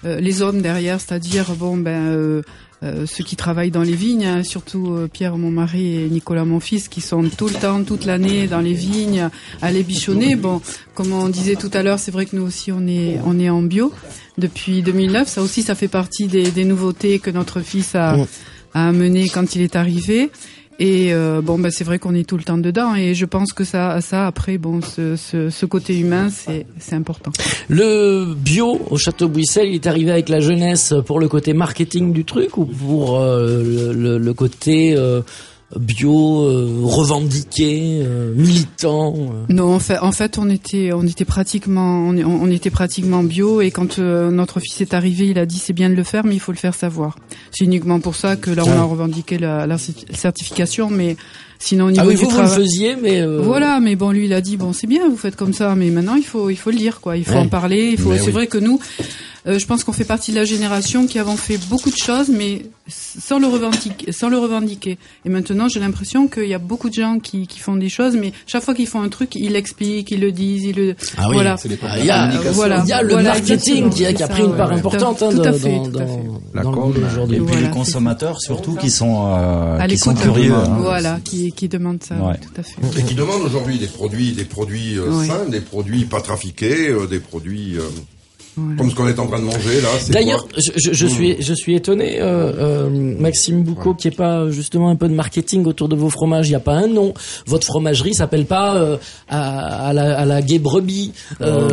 euh, les hommes derrière, c'est-à-dire bon ben euh, euh, ceux qui travaillent dans les vignes, hein, surtout euh, Pierre mon mari et Nicolas mon fils, qui sont tout le temps, toute l'année dans les vignes à les bichonner. Bon, comme on disait tout à l'heure, c'est vrai que nous aussi on est on est en bio depuis deux mille neuf. Ça aussi, ça fait partie des, des nouveautés que notre fils a, a amené quand il est arrivé. Et euh, bon, ben c'est vrai qu'on est tout le temps dedans, et je pense que ça, ça après, bon, ce, ce, ce côté humain, c'est, c'est important.
Le bio au Château Bouissel, il est arrivé avec la jeunesse pour le côté marketing du truc ou pour euh, le, le, le côté euh, bio euh, revendiqué, euh, militant euh.
Non, en fait, en fait, on était, on était pratiquement, on, on était pratiquement bio, et quand euh, notre fils est arrivé, il a dit c'est bien de le faire, mais il faut le faire savoir. C'est uniquement pour ça que là, on a revendiqué la, la certification, mais sinon au niveau
ah oui,
du
vous,
travail,
vous le faisiez, mais euh...
voilà, mais bon, lui, il a dit bon, c'est bien, vous faites comme ça, mais maintenant, il faut, il faut le dire, quoi. Il faut ouais. en parler. Il faut. Mais c'est oui. vrai que nous. Euh, je pense qu'on fait partie de la génération qui avons fait beaucoup de choses, mais sans le revendiquer. Sans le revendiquer. Et maintenant, j'ai l'impression qu'il y a beaucoup de gens qui, qui font des choses, mais chaque fois qu'ils font un truc, ils l'expliquent, ils le disent, ils le.
Ah oui,
voilà.
C'est les il y a, voilà. Il y a le voilà, marketing qui a, qui a pris ça, une part ouais. importante
tout,
hein,
tout
dans,
à fait,
dans,
tout à fait.
dans, dans le aujourd'hui.
Et puis
voilà,
les consommateurs surtout qui sont euh,
à
qui sont curieux. Hein.
Voilà, qui, qui demandent ça.
Ouais.
Tout à fait.
Et qui demandent aujourd'hui des produits, des produits euh, ouais. sains, des produits pas trafiqués, euh, des produits. Euh... Voilà. Comme ce qu'on est en train de manger là. C'est
D'ailleurs,
quoi
je, je, je suis je suis étonné, euh, euh, Maxime Boucaud, ouais. qu'il n'y ait pas justement un peu de marketing autour de vos fromages. Il n'y a pas un nom. Votre fromagerie s'appelle pas euh, à, à la à la gay brebis. Euh,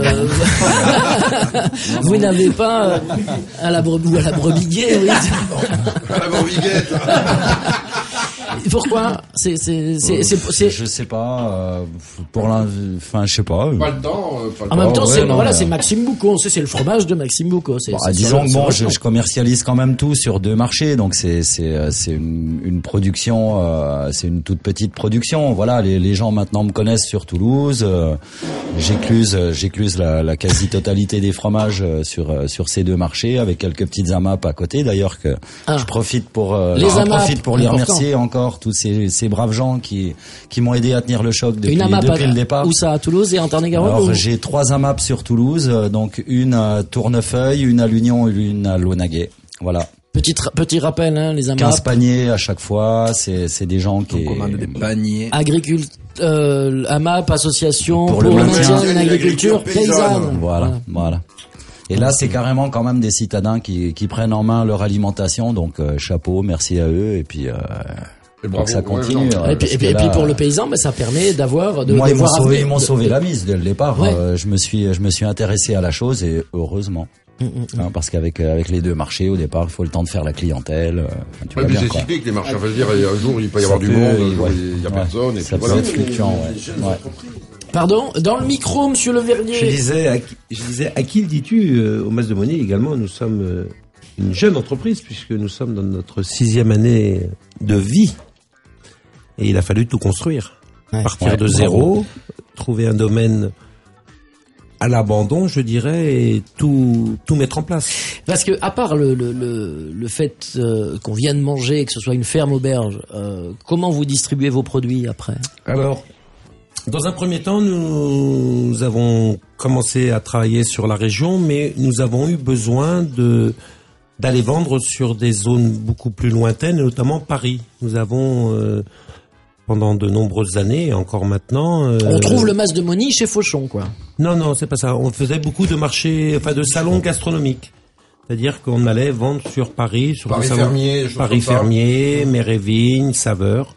vous n'avez pas euh, à la brebis ou à la brebis gay. Oui.
À la brebis guette.
Pourquoi c'est c'est c'est c'est, c'est
je sais pas euh, pour la enfin je sais pas
pas le temps euh, pas le
en même temps
ouais,
c'est
non,
voilà
mais...
c'est Maxime Boucaud, c'est c'est le fromage de Maxime Boucaud, c'est,
bah,
c'est
disons que bon
je,
je commercialise quand même tout sur deux marchés, donc c'est c'est c'est une, une production euh, c'est une toute petite production, voilà, les les gens maintenant me connaissent sur Toulouse, euh, j'écluse j'écluse la, la quasi-totalité des fromages sur sur ces deux marchés avec quelques petites AMAP à côté, d'ailleurs que ah. je profite pour euh,
les
j'en
AMAP,
profite pour les
important.
remercier encore tous ces, ces braves gens qui qui m'ont aidé à tenir le choc depuis, depuis
à,
le départ.
Où ça, à Toulouse et en Tarn-et-Garonne?
Alors
ou...
j'ai trois AMAP sur Toulouse, donc une à Tournefeuille, une à l'Union et une à Launaguet. Voilà.
Petit petit rappel, hein, les AMAP.
quinze paniers à chaque fois, c'est c'est des gens qui
commandent des paniers.
Agricult euh, AMAP, association
pour,
pour
le
maintien d'une agriculture paysanne.
Voilà, voilà. voilà. Et là, c'est carrément quand même des citadins qui, qui prennent en main leur alimentation, donc euh, chapeau, merci à eux, et puis euh, et bravo, que ça continue.
Ouais,
euh,
et, puis, et, puis,
là,
et puis pour le paysan, bah, ça permet d'avoir de.
Moi,
de
ils m'ont
voir
sauvé,
avec,
ils m'ont
de,
sauvé
de...
la mise dès le départ.
Ouais.
Euh, je me suis, je me suis intéressé à la chose et heureusement. Mmh, mmh. Hein, parce qu'avec avec les deux marchés au départ, il faut le temps de faire la clientèle. Enfin, tu
ouais,
vois
mais
bien,
c'est
quoi.
cyclique les marchés. Ça veut dire un jour il peut y avoir
ça
du
peut,
monde,
il
ouais. il y a
ouais.
personne. Et
ça
puis
peut
voilà.
être fluctuant. Ouais. Ouais.
Pardon, dans le micro, Monsieur Le Verrier.
Je disais, à qui, je disais, à qui le dis-tu euh, au Mas de Monier également? Nous sommes euh, une jeune entreprise puisque nous sommes dans notre sixième année de vie et il a fallu tout construire, ouais. partir ouais, de zéro, bravo. Trouver un domaine à l'abandon, je dirais, et tout tout mettre en place.
Parce que à part le le le, le fait euh, qu'on vienne manger, que ce soit une ferme auberge, euh, comment vous distribuez vos produits après?
Alors. Dans un premier temps, nous avons commencé à travailler sur la région, mais nous avons eu besoin de d'aller vendre sur des zones beaucoup plus lointaines, notamment Paris. Nous avons, euh, pendant de nombreuses années, et encore maintenant... Euh,
On trouve le Mas de Monier chez Fauchon, quoi.
Non, non, c'est pas ça. On faisait beaucoup de marchés, enfin de salons gastronomiques. C'est-à-dire qu'on allait vendre sur Paris, sur
Paris
des salons...
Fermier,
Paris Fermier, Mérévigne, Saveur.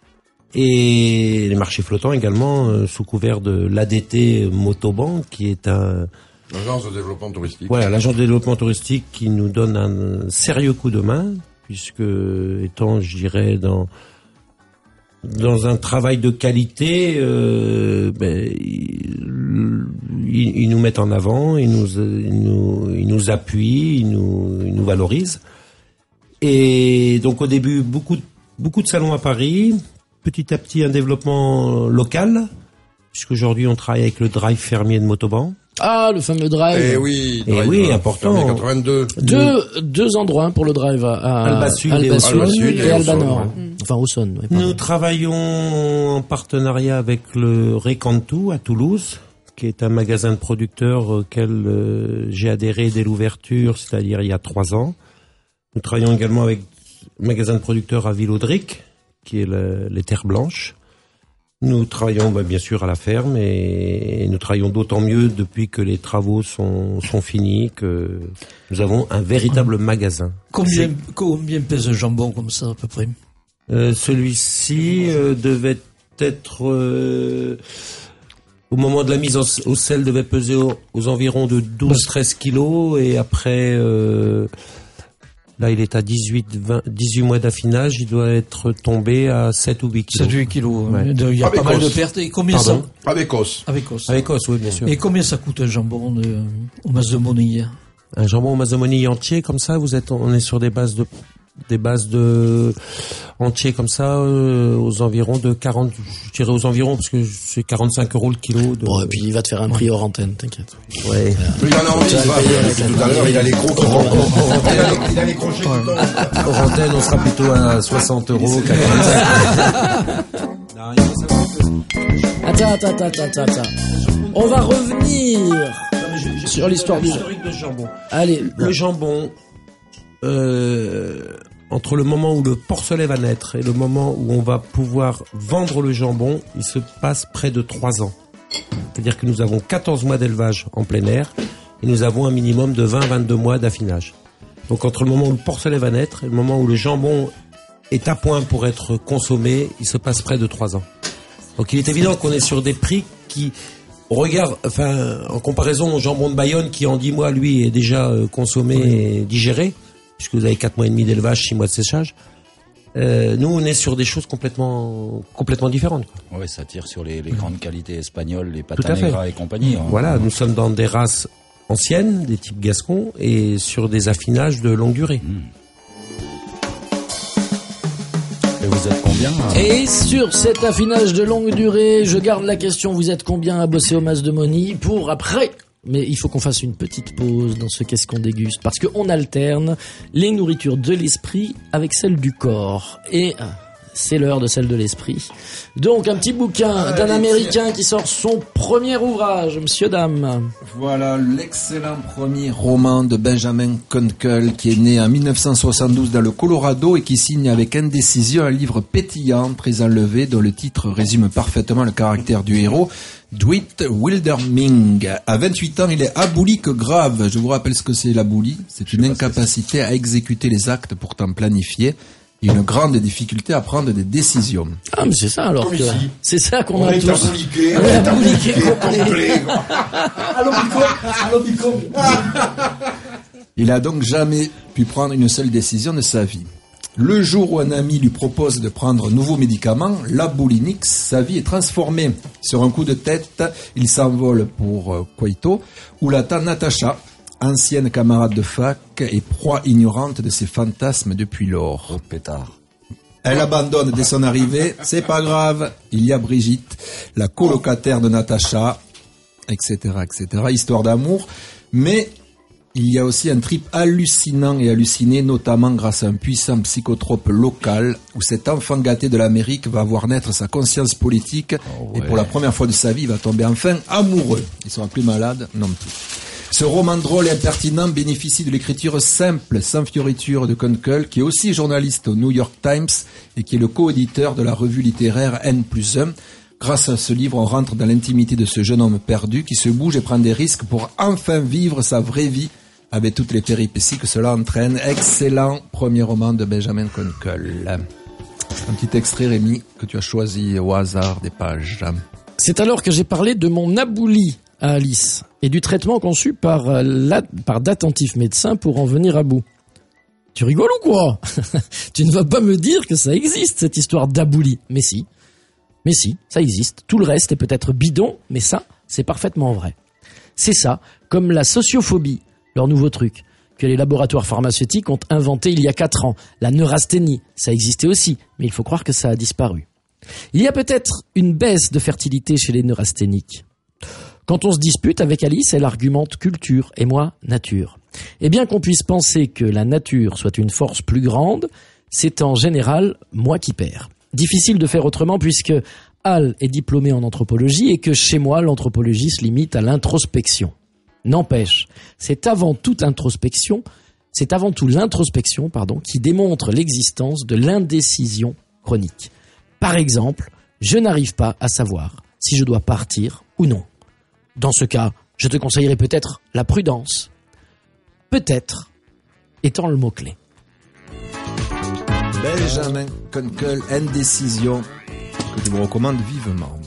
Et les marchés flottants également, euh, sous couvert de l'A D T Motoban, qui est un...
L'agence de développement touristique.
Voilà, l'agence de développement touristique qui nous donne un sérieux coup de main, puisque étant, je dirais, dans dans un travail de qualité, euh, ben, ils, ils nous mettent en avant, ils nous, ils nous, ils nous appuient, ils nous, ils nous valorisent. Et donc au début, beaucoup, beaucoup de salons à Paris. Petit à petit, un développement local, puisqu'aujourd'hui, on travaille avec le drive fermier de Motoban.
Ah, le fameux drive.
Eh oui,
eh
drive,
oui, important.
quatre-vingt-deux.
Deux, deux endroits hein, pour le drive à
Alba Sud,
Alba Sud
Alba Sud
et, et Alba Nord. Ouais. Enfin, au Saône. Ouais,
nous travaillons en partenariat avec le Recantou à Toulouse, qui est un magasin de producteurs auquel euh, j'ai adhéré dès l'ouverture, c'est-à-dire il y a trois ans. Nous travaillons également avec un magasin de producteurs à Villaudric, qui est le, les Terres Blanches. Nous travaillons bah, bien sûr à la ferme et, et nous travaillons d'autant mieux depuis que les travaux sont, sont finis, que nous avons un véritable magasin.
Combien, combien pèse un jambon comme ça à peu près?
euh, Celui-ci euh, devait être... Euh, au moment de la mise au, au sel, devait peser aux, aux environs de douze à treize kilos et après... Euh, Là, il est à dix-huit, vingt, dix-huit mois d'affinage. Il doit être tombé à sept ou huit kilos.
sept ou huit kilos.
Ouais.
Il y a
avec
pas mal
os.
de pertes. Et combien
Pardon.
ça?
Avec os.
Avec os.
Avec os, oui, bien sûr.
Et combien ça coûte un jambon de, au Mazemoni?
Un jambon au Mazemoni entier, comme ça, vous êtes, on est sur des bases de, des bases de, entiers comme ça, euh, aux environs de quarante, je dirais aux environs, parce que c'est quarante-cinq euros le kilo. De...
Bon, et puis il va te faire un prix hors antenne, t'inquiète.
Ouais.
Il en a envie, il va. Tout à l'heure, il a les crocs. Il a les crochets tout le temps.
Hors antenne, on sera plutôt à soixante euros, quatre-vingt-cinq.
Attends, attends, attends, attends, attends. On va revenir sur l'histoire du
jambon.
Allez,
le jambon, euh, entre le moment où le porcelet va naître et le moment où on va pouvoir vendre le jambon, il se passe près de trois ans. C'est-à-dire que nous avons quatorze mois d'élevage en plein air et nous avons un minimum de vingt à vingt-deux mois d'affinage. Donc entre le moment où le porcelet va naître et le moment où le jambon est à point pour être consommé, il se passe près de trois ans. Donc il est évident qu'on est sur des prix qui, au regard, enfin, en comparaison au jambon de Bayonne qui en dix mois, lui, est déjà euh, consommé oui. et digéré, puisque vous avez quatre mois et demi d'élevage, six mois de séchage. Euh, nous, on est sur des choses complètement, complètement différentes.
Oui, ça tire sur les, les grandes qualités espagnoles, les Pata Negra et compagnie. Hein.
Voilà, nous sommes dans des races anciennes, des types gascons, et sur des affinages de longue durée. Mmh.
Et vous êtes combien hein?
Et sur cet affinage de longue durée, je garde la question, vous êtes combien à bosser au Mazemoni pour après? Mais il faut qu'on fasse une petite pause dans ce qu'est-ce qu'on déguste, parce qu'on alterne les nourritures de l'esprit avec celles du corps. Et c'est l'heure de celle de l'esprit. Donc un petit bouquin d'un Américain qui sort son premier ouvrage, Monsieur Dame.
Voilà l'excellent premier roman de Benjamin Kunkel qui est né en mille neuf cent soixante-douze dans le Colorado et qui signe avec indécision un livre pétillant, très enlevé, dont le titre résume parfaitement le caractère du héros. Dwight Wilderming. À vingt-huit ans, il est aboulique grave. Je vous rappelle ce que c'est l'aboulie. C'est une incapacité à exécuter les actes pourtant planifiés. Et une grande difficulté à prendre des décisions.
Ah, mais c'est ça alors que... C'est ça qu'on
on
a
est
tous.
Abouliqué,
on est abouliqué
complet.
Il a donc jamais pu prendre une seule décision de sa vie. Le jour où un ami lui propose de prendre un nouveau médicament, l'Aboulinix, sa vie est transformée. Sur un coup de tête, il s'envole pour Kwaito, où l'attend Natacha, ancienne camarade de fac et proie ignorante de ses fantasmes depuis lors.
Oh pétard.
Elle abandonne dès son arrivée, c'est pas grave. Il y a Brigitte, la colocataire de Natacha, et cetera, et cetera. Histoire d'amour, mais il y a aussi un trip hallucinant et halluciné, notamment grâce à un puissant psychotrope local, où cet enfant gâté de l'Amérique va voir naître sa conscience politique, oh ouais. Et pour la première fois de sa vie, il va tomber enfin amoureux. Il sera plus malade non plus. Ce roman drôle et impertinent bénéficie de l'écriture simple, sans fioriture de Kunkel, qui est aussi journaliste au New York Times et qui est le co-éditeur de la revue littéraire N plus un. Grâce à ce livre, on rentre dans l'intimité de ce jeune homme perdu qui se bouge et prend des risques pour enfin vivre sa vraie vie avec toutes les péripéties que cela entraîne. Excellent premier roman de Benjamin Kunkel. Un petit extrait, Rémi, que tu as choisi au hasard des pages.
C'est alors que j'ai parlé de mon abouli à Alice et du traitement conçu par, la, par d'attentifs médecins pour en venir à bout. Tu rigoles ou quoi? Tu ne vas pas me dire que ça existe, cette histoire d'abouli. Mais si, mais si, ça existe. Tout le reste est peut-être bidon, mais ça, c'est parfaitement vrai. C'est ça, comme la sociophobie, leur nouveau truc, que les laboratoires pharmaceutiques ont inventé il y a quatre ans. La neurasthénie, ça existait aussi, mais il faut croire que ça a disparu. Il y a peut-être une baisse de fertilité chez les neurasthéniques. Quand on se dispute avec Alice, elle argumente culture et moi, nature. Et bien qu'on puisse penser que la nature soit une force plus grande, c'est en général moi qui perds. Difficile de faire autrement puisque, Al est diplômé en anthropologie et que chez moi, l'anthropologie se limite à l'introspection. N'empêche, c'est avant toute introspection, c'est avant tout l'introspection, pardon, qui démontre l'existence de l'indécision chronique. Par exemple, je n'arrive pas à savoir si je dois partir ou non. Dans ce cas, je te conseillerais peut-être la prudence. Peut-être étant le mot-clé.
Benjamin Kunkel, Indécision, que je vous recommande vivement.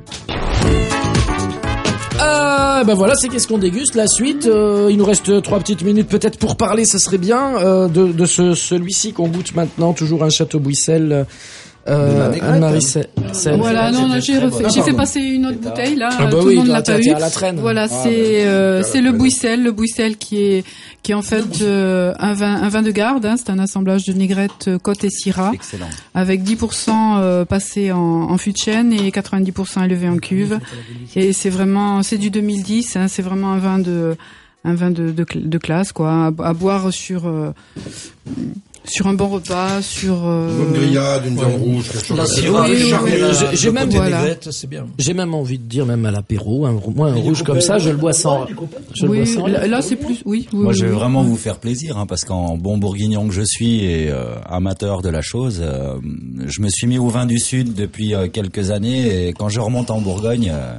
Ah ben voilà, c'est qu'est-ce qu'on déguste. La suite, euh, il nous reste trois petites minutes peut-être pour parler, ça serait bien, euh, de, de ce, celui-ci qu'on goûte maintenant, toujours un Château Bouissel. Euh, Anne-Marie, c'est, c'est
voilà, non, là, j'ai refait, j'ai fait passer une autre bouteille, là,
ah bah
tout
oui,
le monde l'a pas eu.
À la traîne.
Voilà,
ah,
c'est,
bah,
euh, c'est le Bouissel, le Bouissel qui est, qui est en fait, euh, un vin, un vin de garde, hein, c'est un assemblage de négrette, côte et syrah.
Excellent.
Avec dix pour cent, euh, passé en, en fût de chêne et quatre-vingt-dix pour cent élevé en cuve. Et c'est vraiment, c'est du deux mille dix, hein, c'est vraiment un vin de, un vin de, de, de classe, quoi, à, à boire sur, euh, sur un bon repas, sur euh...
une bonne grillade, une viande rouge, quelque chose.
Là,
c'est
oui, oui, oui,
la,
j'ai, j'ai même
voilà. C'est bien.
J'ai même envie de dire même à l'apéro, un, moi un rouge copains, comme ça, je le bois sans. Je
oui,
le bois sans.
Là, là c'est plus, oui. oui
moi,
oui,
je vais
oui.
vraiment vous faire plaisir, hein, parce qu'en bon bourguignon que je suis et euh, amateur de la chose, euh, je me suis mis au vin du Sud depuis euh, quelques années et quand je remonte en Bourgogne. Euh,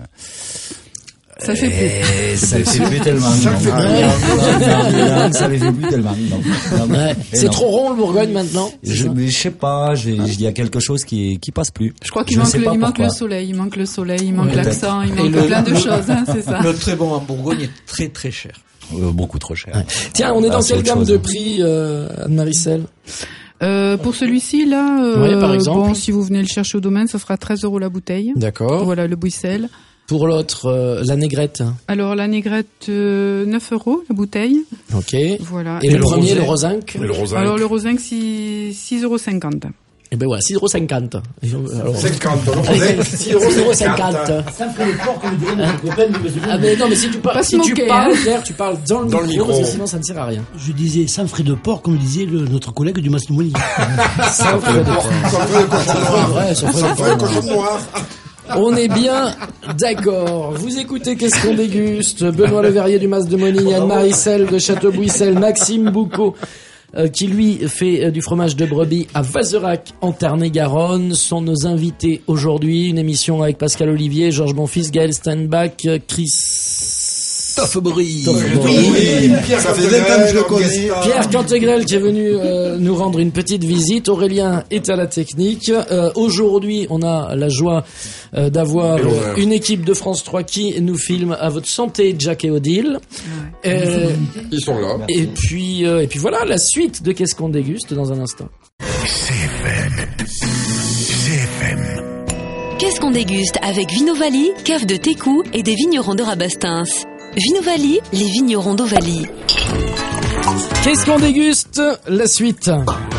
Ça fait plus.
Ça ne fait plus tellement. Ça fait plus. Ça fait plus tellement.
Ouais. C'est non. Trop rond le Bourgogne maintenant.
Je, je sais pas. Il y a quelque chose qui qui passe plus.
Je crois qu'il je manque, le, il manque le soleil. Il manque le soleil. Il manque ouais, l'accent. Il manque le, plein de choses. Hein, c'est ça.
Le très bon en Bourgogne est très très cher.
Euh, beaucoup trop cher. Ouais.
Tiens, on est dans ah, quelle gamme chose, de prix, euh, Anne-Marie Selle?
Euh, pour celui-ci, là, euh,
ouais, par exemple.
Bon, si vous venez le chercher au domaine, ça sera treize euros la bouteille.
D'accord.
Voilà, le Bouissel.
Pour l'autre, euh, la négrette.
Alors, la négrette, euh, neuf euros la bouteille.
Ok.
Voilà.
Et, Et le, le premier, le rosinque.
Le rosinque.
Alors, le rosinque, six euros cinquante.
Et ben voilà, six euros cinquante.
Alors, cinquante, le
six euros cinquante. Ça me fait le fort comme dirait notre copain. Ah mais non, mais si tu parles, si tu parles, Pierre, tu parles dans le dans micro, le micro. Sinon ça ne sert à rien.
Je disais sans frais de porc, comme disait le, notre collègue du Massimoli.
Sans frais de porc. Sans frais de cochon noir. Sans frais de cochon noir.
On est bien d'accord. Vous écoutez Qu'est-ce qu'on déguste? Benoît Leverrier du Mas de Moni, Anne-Marie Selle de Château Bouissel, Maxime Boucaud, euh, qui lui fait euh, du fromage de brebis à Vazerac en Tarn-et-Garonne, sont nos invités aujourd'hui. Une émission avec Pascal Olivier, Georges Bonfils, Gaël Steinbach, Chris
Toffebry.
Oui, Pierre
ça fait vingt ans que je le connais.
Pierre Cantegrel qui est venu euh, nous rendre une petite visite. Aurélien est à la technique. Euh, aujourd'hui, on a la joie euh, d'avoir euh, une équipe de France trois qui nous filme à votre santé, Jack et Odile.
Ouais.
Euh,
Ils sont là.
Et puis, euh, et puis voilà, la suite de Qu'est-ce qu'on déguste dans un instant.
C F M. C F M.
Qu'est-ce qu'on déguste avec Vinovali, cave de Técou et des vignerons de Rabastens. Vinovali, les vignerons d'Ovalie.
Qu'est-ce qu'on déguste? La suite.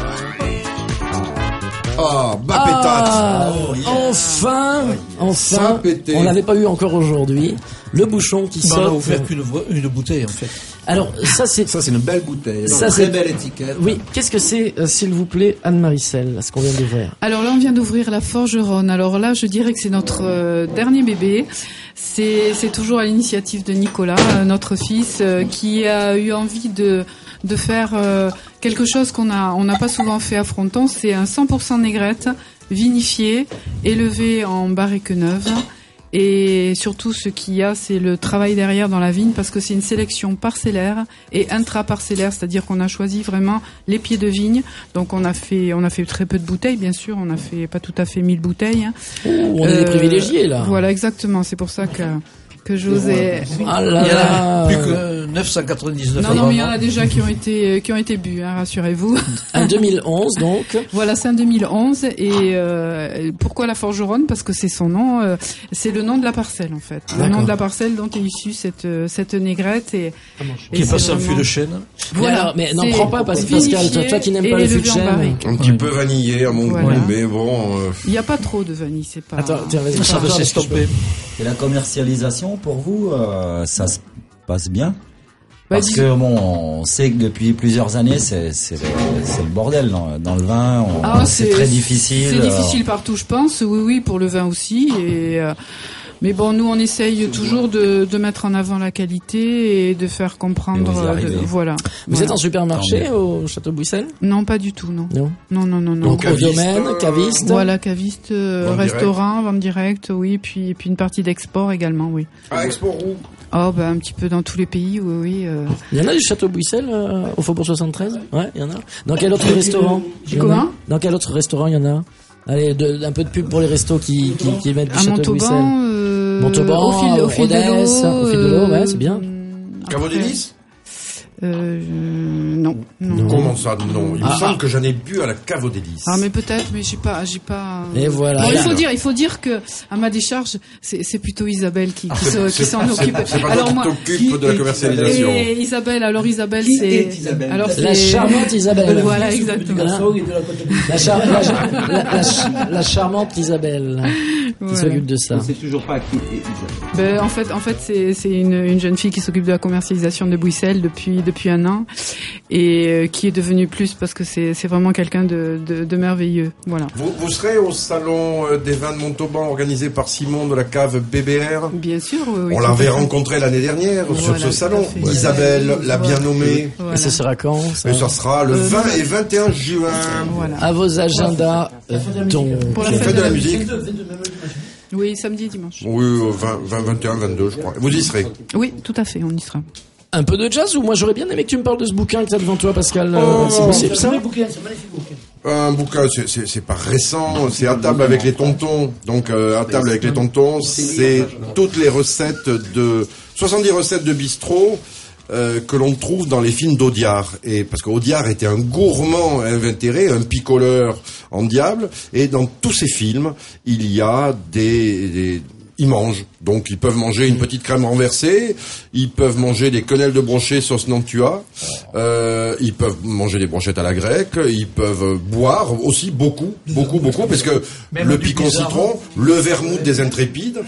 Ah, bah
ah, oh, yeah. Enfin, enfin, on l'avait pas eu encore aujourd'hui. Le bouchon qui
bah,
saute.
On a ouvert qu'une une bouteille en fait.
Alors ça c'est
ça c'est une belle bouteille.
Ça
une
c'est
très belle étiquette.
Oui, qu'est-ce que c'est, euh, s'il vous plaît, Anne-Marie Selle, ce qu'on vient d'ouvrir?
Alors là on vient d'ouvrir la Forgeronne. Alors là je dirais que c'est notre euh, dernier bébé. C'est c'est toujours à l'initiative de Nicolas, euh, notre fils, euh, qui a eu envie de de faire euh, quelque chose qu'on a on n'a pas souvent fait à Fronton. C'est un cent pour cent négrette vinifié, élevé en barrique neuve. Et surtout, ce qu'il y a, c'est le travail derrière dans la vigne, parce que c'est une sélection parcellaire et intra-parcellaire, c'est-à-dire qu'on a choisi vraiment les pieds de vigne. Donc, on a fait, on a fait très peu de bouteilles, bien sûr. On a fait pas tout à fait mille bouteilles. Hein.
Oh, on est euh, des privilégiés, là.
Voilà, exactement. C'est pour ça que que j'osais.
Ah là
il y en a
là.
plus que neuf cent quatre-vingt-dix-neuf.
Non, non, mais il y en a déjà qui ont été qui ont été bu, hein, rassurez-vous.
Un deux mille onze, donc.
Voilà, c'est un deux mille onze. Et euh, pourquoi la Forgeronne? Parce que c'est son nom, euh, c'est le nom de la parcelle en fait. Le
D'accord.
nom de la parcelle dont est issue cette cette négrette et, et
qui est passé en
vraiment...
fût de chêne.
Voilà,
mais n'en prends pas parce que Pascal, toi, toi qui n'aimes pas le fût de chêne,
un petit peu vanillé à mon
voilà.
goût, mais bon. Euh...
Il n'y a pas trop de vanille, c'est pas.
Attends, tiens, vas-y,
ça va s'estomper.
Et la commercialisation pour vous, euh, ça se passe bien? Parce bah, que bon, on sait que depuis plusieurs années, c'est c'est le, c'est le bordel dans, dans le vin. On,
ah,
c'est, c'est très difficile.
C'est difficile partout, je pense. Oui, oui, pour le vin aussi. Et euh, mais bon, nous, on essaye toujours de, de mettre en avant la qualité et de faire comprendre. De, voilà.
Vous
voilà.
êtes en supermarché au Château Bouissel?
Non, pas du tout, non.
Non,
non, non, non. non.
Donc au domaine, caviste.
Voilà, caviste, euh, restaurant, vente directe, oui, puis puis une partie d'export également, oui.
Ah, export où?
Oh, bah un petit peu dans tous les pays, oui, oui. Euh...
Il y en a du Château Bouissel euh, au Faubourg soixante-treize? Ouais, il y en a. Dans quel autre restaurant?
Comment?
Dans quel autre restaurant il y en a? Allez, de, un peu de pub pour les restos qui qui, qui mettent du
à
Château Bouissel.
Euh,
Montauban,
au fil, au fil
Rodez,
de l'eau,
au fil de l'eau, ouais, c'est bien.
Caveau des Lys?
Euh, non, non.
Comment ça, non? Il
ah,
me semble
ah.
que j'en ai bu à la Cave des Lys.
Ah, mais peut-être, mais j'ai pas, j'ai pas.
Et voilà.
Bon, il faut dire, il faut dire que à ma décharge, c'est, c'est plutôt Isabelle qui, qui, se, qui s'en occupe.
C'est, c'est pas alors moi,
qui
t'occupe de la commercialisation.
Et Isabelle, alors Isabelle,
qui
c'est.
Est Isabelle
alors c'est
la charmante Isabelle.
Voilà, exactement.
La, char... la, la, la, la, la charmante Isabelle qui voilà. s'occupe de ça.
C'est toujours pas qui est Isabelle.
Ben, en fait, en fait, c'est, c'est une, une jeune fille qui s'occupe de la commercialisation de Bouissel depuis depuis un an. Et euh, qui est devenu plus parce que c'est c'est vraiment quelqu'un de, de de merveilleux, voilà.
Vous vous serez au salon des vins de Montauban organisé par Simon de la cave B B R.
Bien sûr, oui, oui.
On l'avait rencontré l'année dernière voilà, sur ce salon. Isabelle l'a bien nommé.
Voilà. Et ce sera quand ça
Et ça sera le euh, vingt et vingt et un juin.
Voilà.
À vos agendas. Donc
pour la
fête, fête de la musique.
Oui, samedi et dimanche.
Oui, vingt, vingt et un, vingt-deux, je crois. Vous y serez?
Oui, tout à fait, on y sera.
Un peu de jazz ou moi j'aurais bien aimé que tu me parles de ce bouquin que tu as devant toi, Pascal. Oh, c'est possible ça?
C'est un bouquin, c'est un magnifique bouquin.
Un bouquin, c'est, c'est, c'est pas récent, c'est À table avec les tontons. Donc euh, À table avec les tontons, c'est toutes les recettes de soixante-dix recettes de bistrot euh, que l'on trouve dans les films d'Audiard. Et parce qu'Audiard était un gourmand invétéré, un picoleur en diable, et dans tous ces films, il y a des, des ils mangent. Donc ils peuvent manger une petite crème renversée, ils peuvent manger des quenelles de brochet sauce Nantua, euh, ils peuvent manger des brochettes à la grecque, ils peuvent boire aussi beaucoup, beaucoup, beaucoup, parce que même le picon citron, le vermouth des intrépides.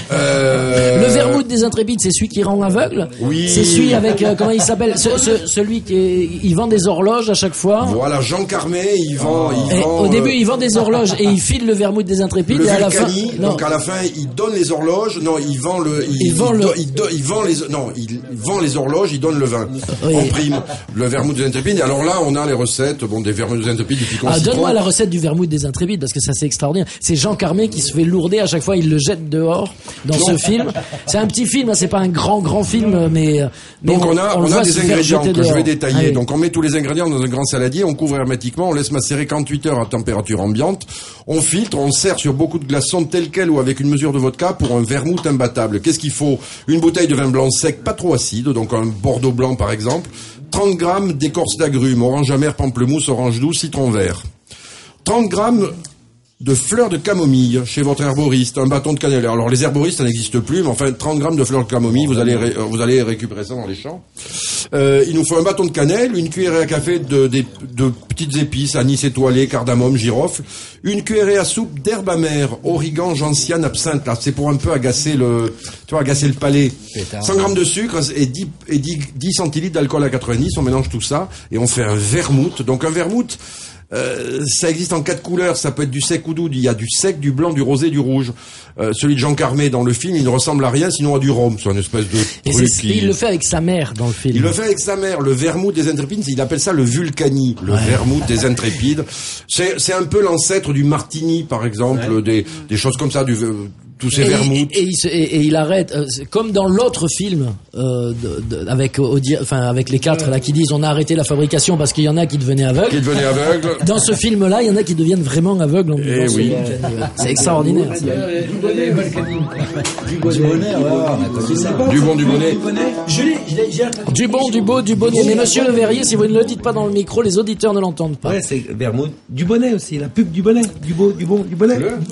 Euh... Le vermouth des intrépides, c'est celui qui rend aveugle.
Oui.
C'est celui avec euh, comment il s'appelle, ce, ce, celui qui est, il vend des horloges à chaque fois.
Voilà, Jean Carmé, il vend, il
et
vend.
Au début,
euh...
il vend des horloges et il file le vermouth des intrépides.
Le
et à la fin,
non. Donc à la fin, il donne les horloges. Non, il vend le, il,
il vend
il,
le,
il, do, il vend les, non, il vend les horloges, il donne le vin.
Oui.
En prime, le vermouth des intrépides. Et alors là, on a les recettes, bon, des vermouths des intrépides, du picon
ah,
citron.
Donne-moi la recette du vermouth des intrépides, parce que ça c'est extraordinaire. C'est Jean Carmé qui se fait lourder à chaque fois, il le jette dehors dans non. ce film. C'est un petit film, hein, c'est pas un grand, grand film, mais, mais
donc on, on a, on, on a des ingrédients que dehors. Je vais détailler. Allez. Donc on met tous les ingrédients dans un grand saladier, on couvre hermétiquement, on laisse macérer quarante-huit heures à température ambiante, on filtre, on sert sur beaucoup de glaçons tel quel ou avec une mesure de vodka pour un vermouth imbattable. Qu'est-ce qu'il faut? Une bouteille de vin blanc sec, pas trop acide, donc un Bordeaux blanc par exemple, trente grammes d'écorce d'agrumes, orange amère, pamplemousse, orange douce, citron vert, trente grammes de fleurs de camomille chez votre herboriste, un bâton de cannelle. Alors les herboristes, ça n'existe plus, mais enfin trente grammes de fleurs de camomille, vous allez ré, vous allez récupérer ça dans les champs. Euh, il nous faut un bâton de cannelle, une cuillerée à café de, de, de petites épices, anis étoilé, cardamome, girofle, une cuillerée à soupe d'herbe amère, origan, gentiane, absinthe. Là, c'est pour un peu agacer le, tu vois, agacer le palais. cent grammes de sucre et dix, et dix, dix centilitres d'alcool à quatre-vingt-dix. On mélange tout ça et on fait un vermouth. Donc un vermouth. Euh, ça existe en quatre couleurs, ça peut être du sec ou doux, il y a du sec, du blanc, du rosé, du rouge. Euh, celui de Jean Carmé dans le film, il ne ressemble à rien sinon à du rhum, c'est une espèce de
et
truc
qui...
Il
le fait avec sa mère dans le film.
Il le fait avec sa mère, le vermouth des intrépides, il appelle ça le Vulcani, le ouais. vermouth des intrépides. C'est, c'est un peu l'ancêtre du martini, par exemple, ouais. des, des choses comme ça, du... tous ces vermouths.
Et, et, et, et, et il arrête, euh, comme dans l'autre film, euh, de, de, avec, Audi, enfin, avec les quatre là qui disent on a arrêté la fabrication parce qu'il y en a qui devenaient aveugles.
Qui devenaient aveugles.
Dans ce film-là, il y en a qui deviennent vraiment aveugles. En
et oui.
C'est extraordinaire.
Du bonnet, du bonnet,
du bon, du bonnet.
Du bon, du beau, du bonnet. Mais monsieur Le Verrier, si vous ne le dites pas dans le micro, les auditeurs ne l'entendent pas.
Ouais, c'est vermouth. Du bonnet aussi, la pub du bonnet. Du beau, du bon, du bonnet.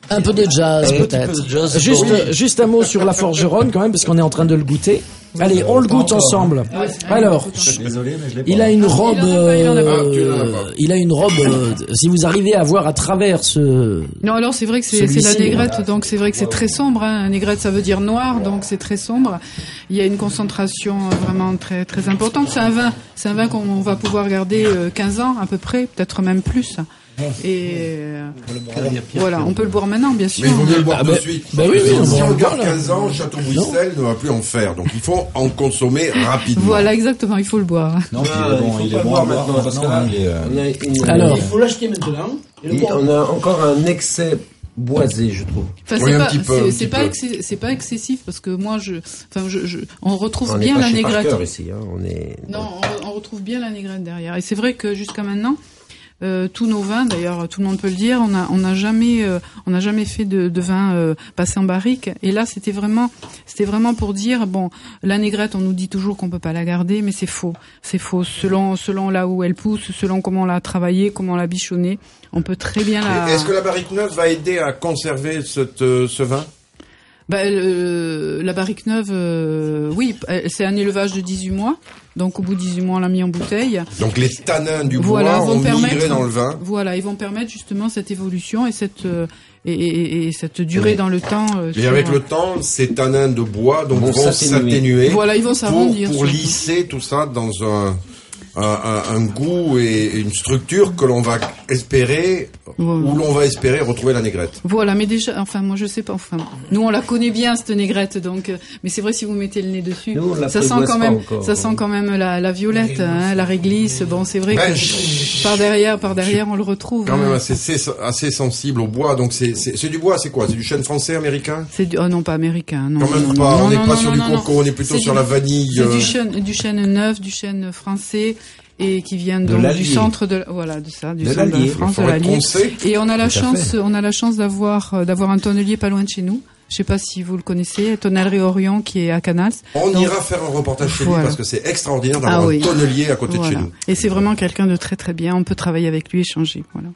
Un peu de jazz,
Un
peut-être.
petit peu de jazz,
juste,
bon.
juste un mot sur la forgeronne, quand même, parce qu'on est en train de le goûter. Allez, on le goûte ensemble. Alors,
Désolé, mais je l'ai pas.
il a une robe,
il en a pas,
euh, il a une robe, euh, si vous arrivez à voir à travers ce...
Non, alors c'est vrai que c'est c'est la
Celui-ci,
négrette, donc c'est vrai que c'est très sombre. Hein. Négrette, ça veut dire noir, donc c'est très sombre. Il y a une concentration euh, vraiment très très importante. C'est un vin, c'est un vin qu'on va pouvoir garder euh, quinze ans à peu près, peut-être même plus. Et euh, voilà, on peut le boire maintenant, bien sûr.
Mais il vaut mieux le boire
Ah,
de
bah,
suite.
bah oui, oui,
si
on
on
le
le garde
boit, là.
quinze ans, Château Bruxelles ne va plus en faire. Donc il faut en consommer rapidement.
Voilà, exactement, il faut le boire.
Non, puis il
Ah,
est bon,
il
il
faut
est
pas
bon
le
à
boire
boire
maintenant, parce que
maintenant,
là,
hein, il est, euh,
on a une-
Alors.
Il faut l'acheter maintenant. Et le
il-
boire.
on a encore un excès boisé, je trouve.
Enfin,
Oui,
c'est
un
pas,
petit peu,
c'est-
un
c'est
petit
pas,
peu.
excès- c'est pas excessif parce que moi, je, enfin, je, je, on retrouve
On n'est
bien
pas
la
chez
négrette.
Parker ici, hein. On est.
Non, on, on retrouve bien la négrette derrière. Et c'est vrai que jusqu'à maintenant, euh, tous nos vins, d'ailleurs, tout le monde peut le dire, on a, on n'a jamais, euh, on n'a jamais fait de, de vin euh, passé en barrique. Et là, c'était vraiment, c'était vraiment pour dire, bon, la négrette, on nous dit toujours qu'on peut pas la garder, mais c'est faux. C'est faux. Selon, selon là où elle pousse, selon comment on l'a travaillée, comment on l'a bichonnée, on peut très bien la.
Et Est-ce que la barrique neuve va aider à conserver cette, euh, ce vin?
Bah, euh, la barrique neuve, euh, oui, c'est un élevage de dix-huit mois. Donc au bout de dix-huit mois, on l'a mis en bouteille.
Donc les tanins du
Voilà,
bois
vont
ont
permettre,
migré dans le vin.
Voilà, ils vont permettre justement cette évolution et cette euh, et, et, et cette durée
Oui.
dans le temps. euh,
Et
sur-
avec le temps, ces tanins de bois donc,
Vont
vont
s'atténuer.
s'atténuer.
Voilà, ils vont
pour,
s'arrondir,
pour
surtout.
lisser tout ça dans un, un, un, un goût et une structure que l'on va espérer,
Voilà.
où l'on va espérer retrouver la négrette.
Voilà, mais déjà, enfin, moi je sais pas, enfin, nous on la connaît bien cette négrette, donc, euh, mais c'est vrai si vous mettez le nez dessus,
Nous, on la
ça sent
prévoise
quand
pas
même,
encore,
ça
hein.
sent quand même la, la violette, hein, la réglisse. Bon, c'est vrai
Ben,
que
je-
par derrière, par derrière, on le retrouve.
Quand
hein.
même assez, assez, assez sensible au bois. Donc c'est, c'est, c'est du bois, c'est quoi? C'est du chêne français, américain?
C'est du, oh non, pas américain, non.
Quand même
non,
pas.
non,
On n'est
non,
pas
non,
sur
non,
du
non,
coco,
non.
on est plutôt
C'est
sur
du-
la vanille.
C'est
euh,
du chêne, du chêne neuf, du chêne français. Et qui vient
De
donc du
l'Allier.
centre de, voilà, de ça, du
De
centre de
l'Allier,
la France,
la
de
forêt de
l'Allier.
Concé.
Et on a la
Tout à
chance,
fait.
on a la chance d'avoir, euh, d'avoir un tonnelier pas loin de chez nous. Je sais pas si vous le connaissez, Tonnellerie Orion, qui est à Canals.
On
Donc,
ira faire un reportage chez
Voilà.
lui parce que c'est extraordinaire d'avoir
Ah oui.
un tonnelier à côté
voilà.
de chez nous.
Et c'est vraiment quelqu'un de très très bien. On peut travailler avec lui, échanger, voilà.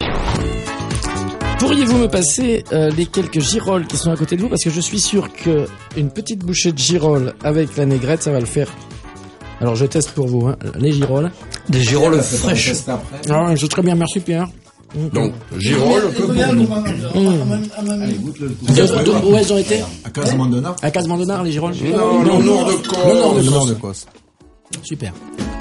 Pourriez-vous me passer euh, les quelques girolles qui sont à côté de vous? Parce que je suis sûr que une petite bouchée de girolles avec la négrette, ça va le faire. Alors je teste pour vous, hein, les girolles.
Des girolles fraîches.
Ah ouais, c'est très bien, merci Pierre.
Donc, Girolles, que pour nous.
Allez, goûte-le.
Où elles ont été?
À Casamandonard.
À Casamandonard, les girolles?
Non, non, nord de
Le nord de
Le nord
Corse.
de Corse.
Super.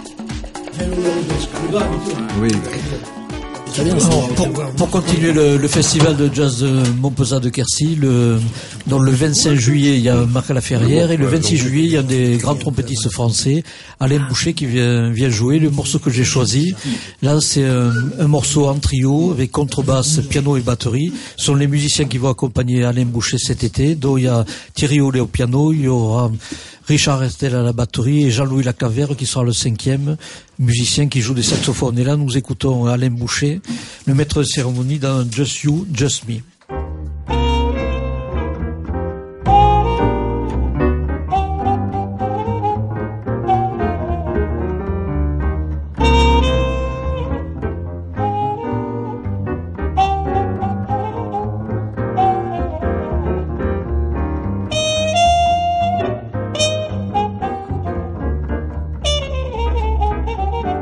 Oui.
Très bien. ça.
Alors, pour, pour continuer le, le festival de jazz de Montpezat de Quercy, le, dans le vingt-cinq juillet, il y a Marc Laferrière et le vingt-six juillet, il y a des grands trompettistes français, Alain Boucher qui vient, vient jouer. Le morceau que j'ai choisi, là, c'est un, un morceau en trio avec contrebasse, piano et batterie. Ce sont les musiciens qui vont accompagner Alain Boucher cet été. Donc, il y a Thierry Ollet au piano, il y aura Richard Restel à la batterie et Jean-Louis Laclavère qui sera le cinquième musicien qui joue des saxophones. Et là, nous écoutons Alain Boucher, le maître de cérémonie dans Just You, Just Me.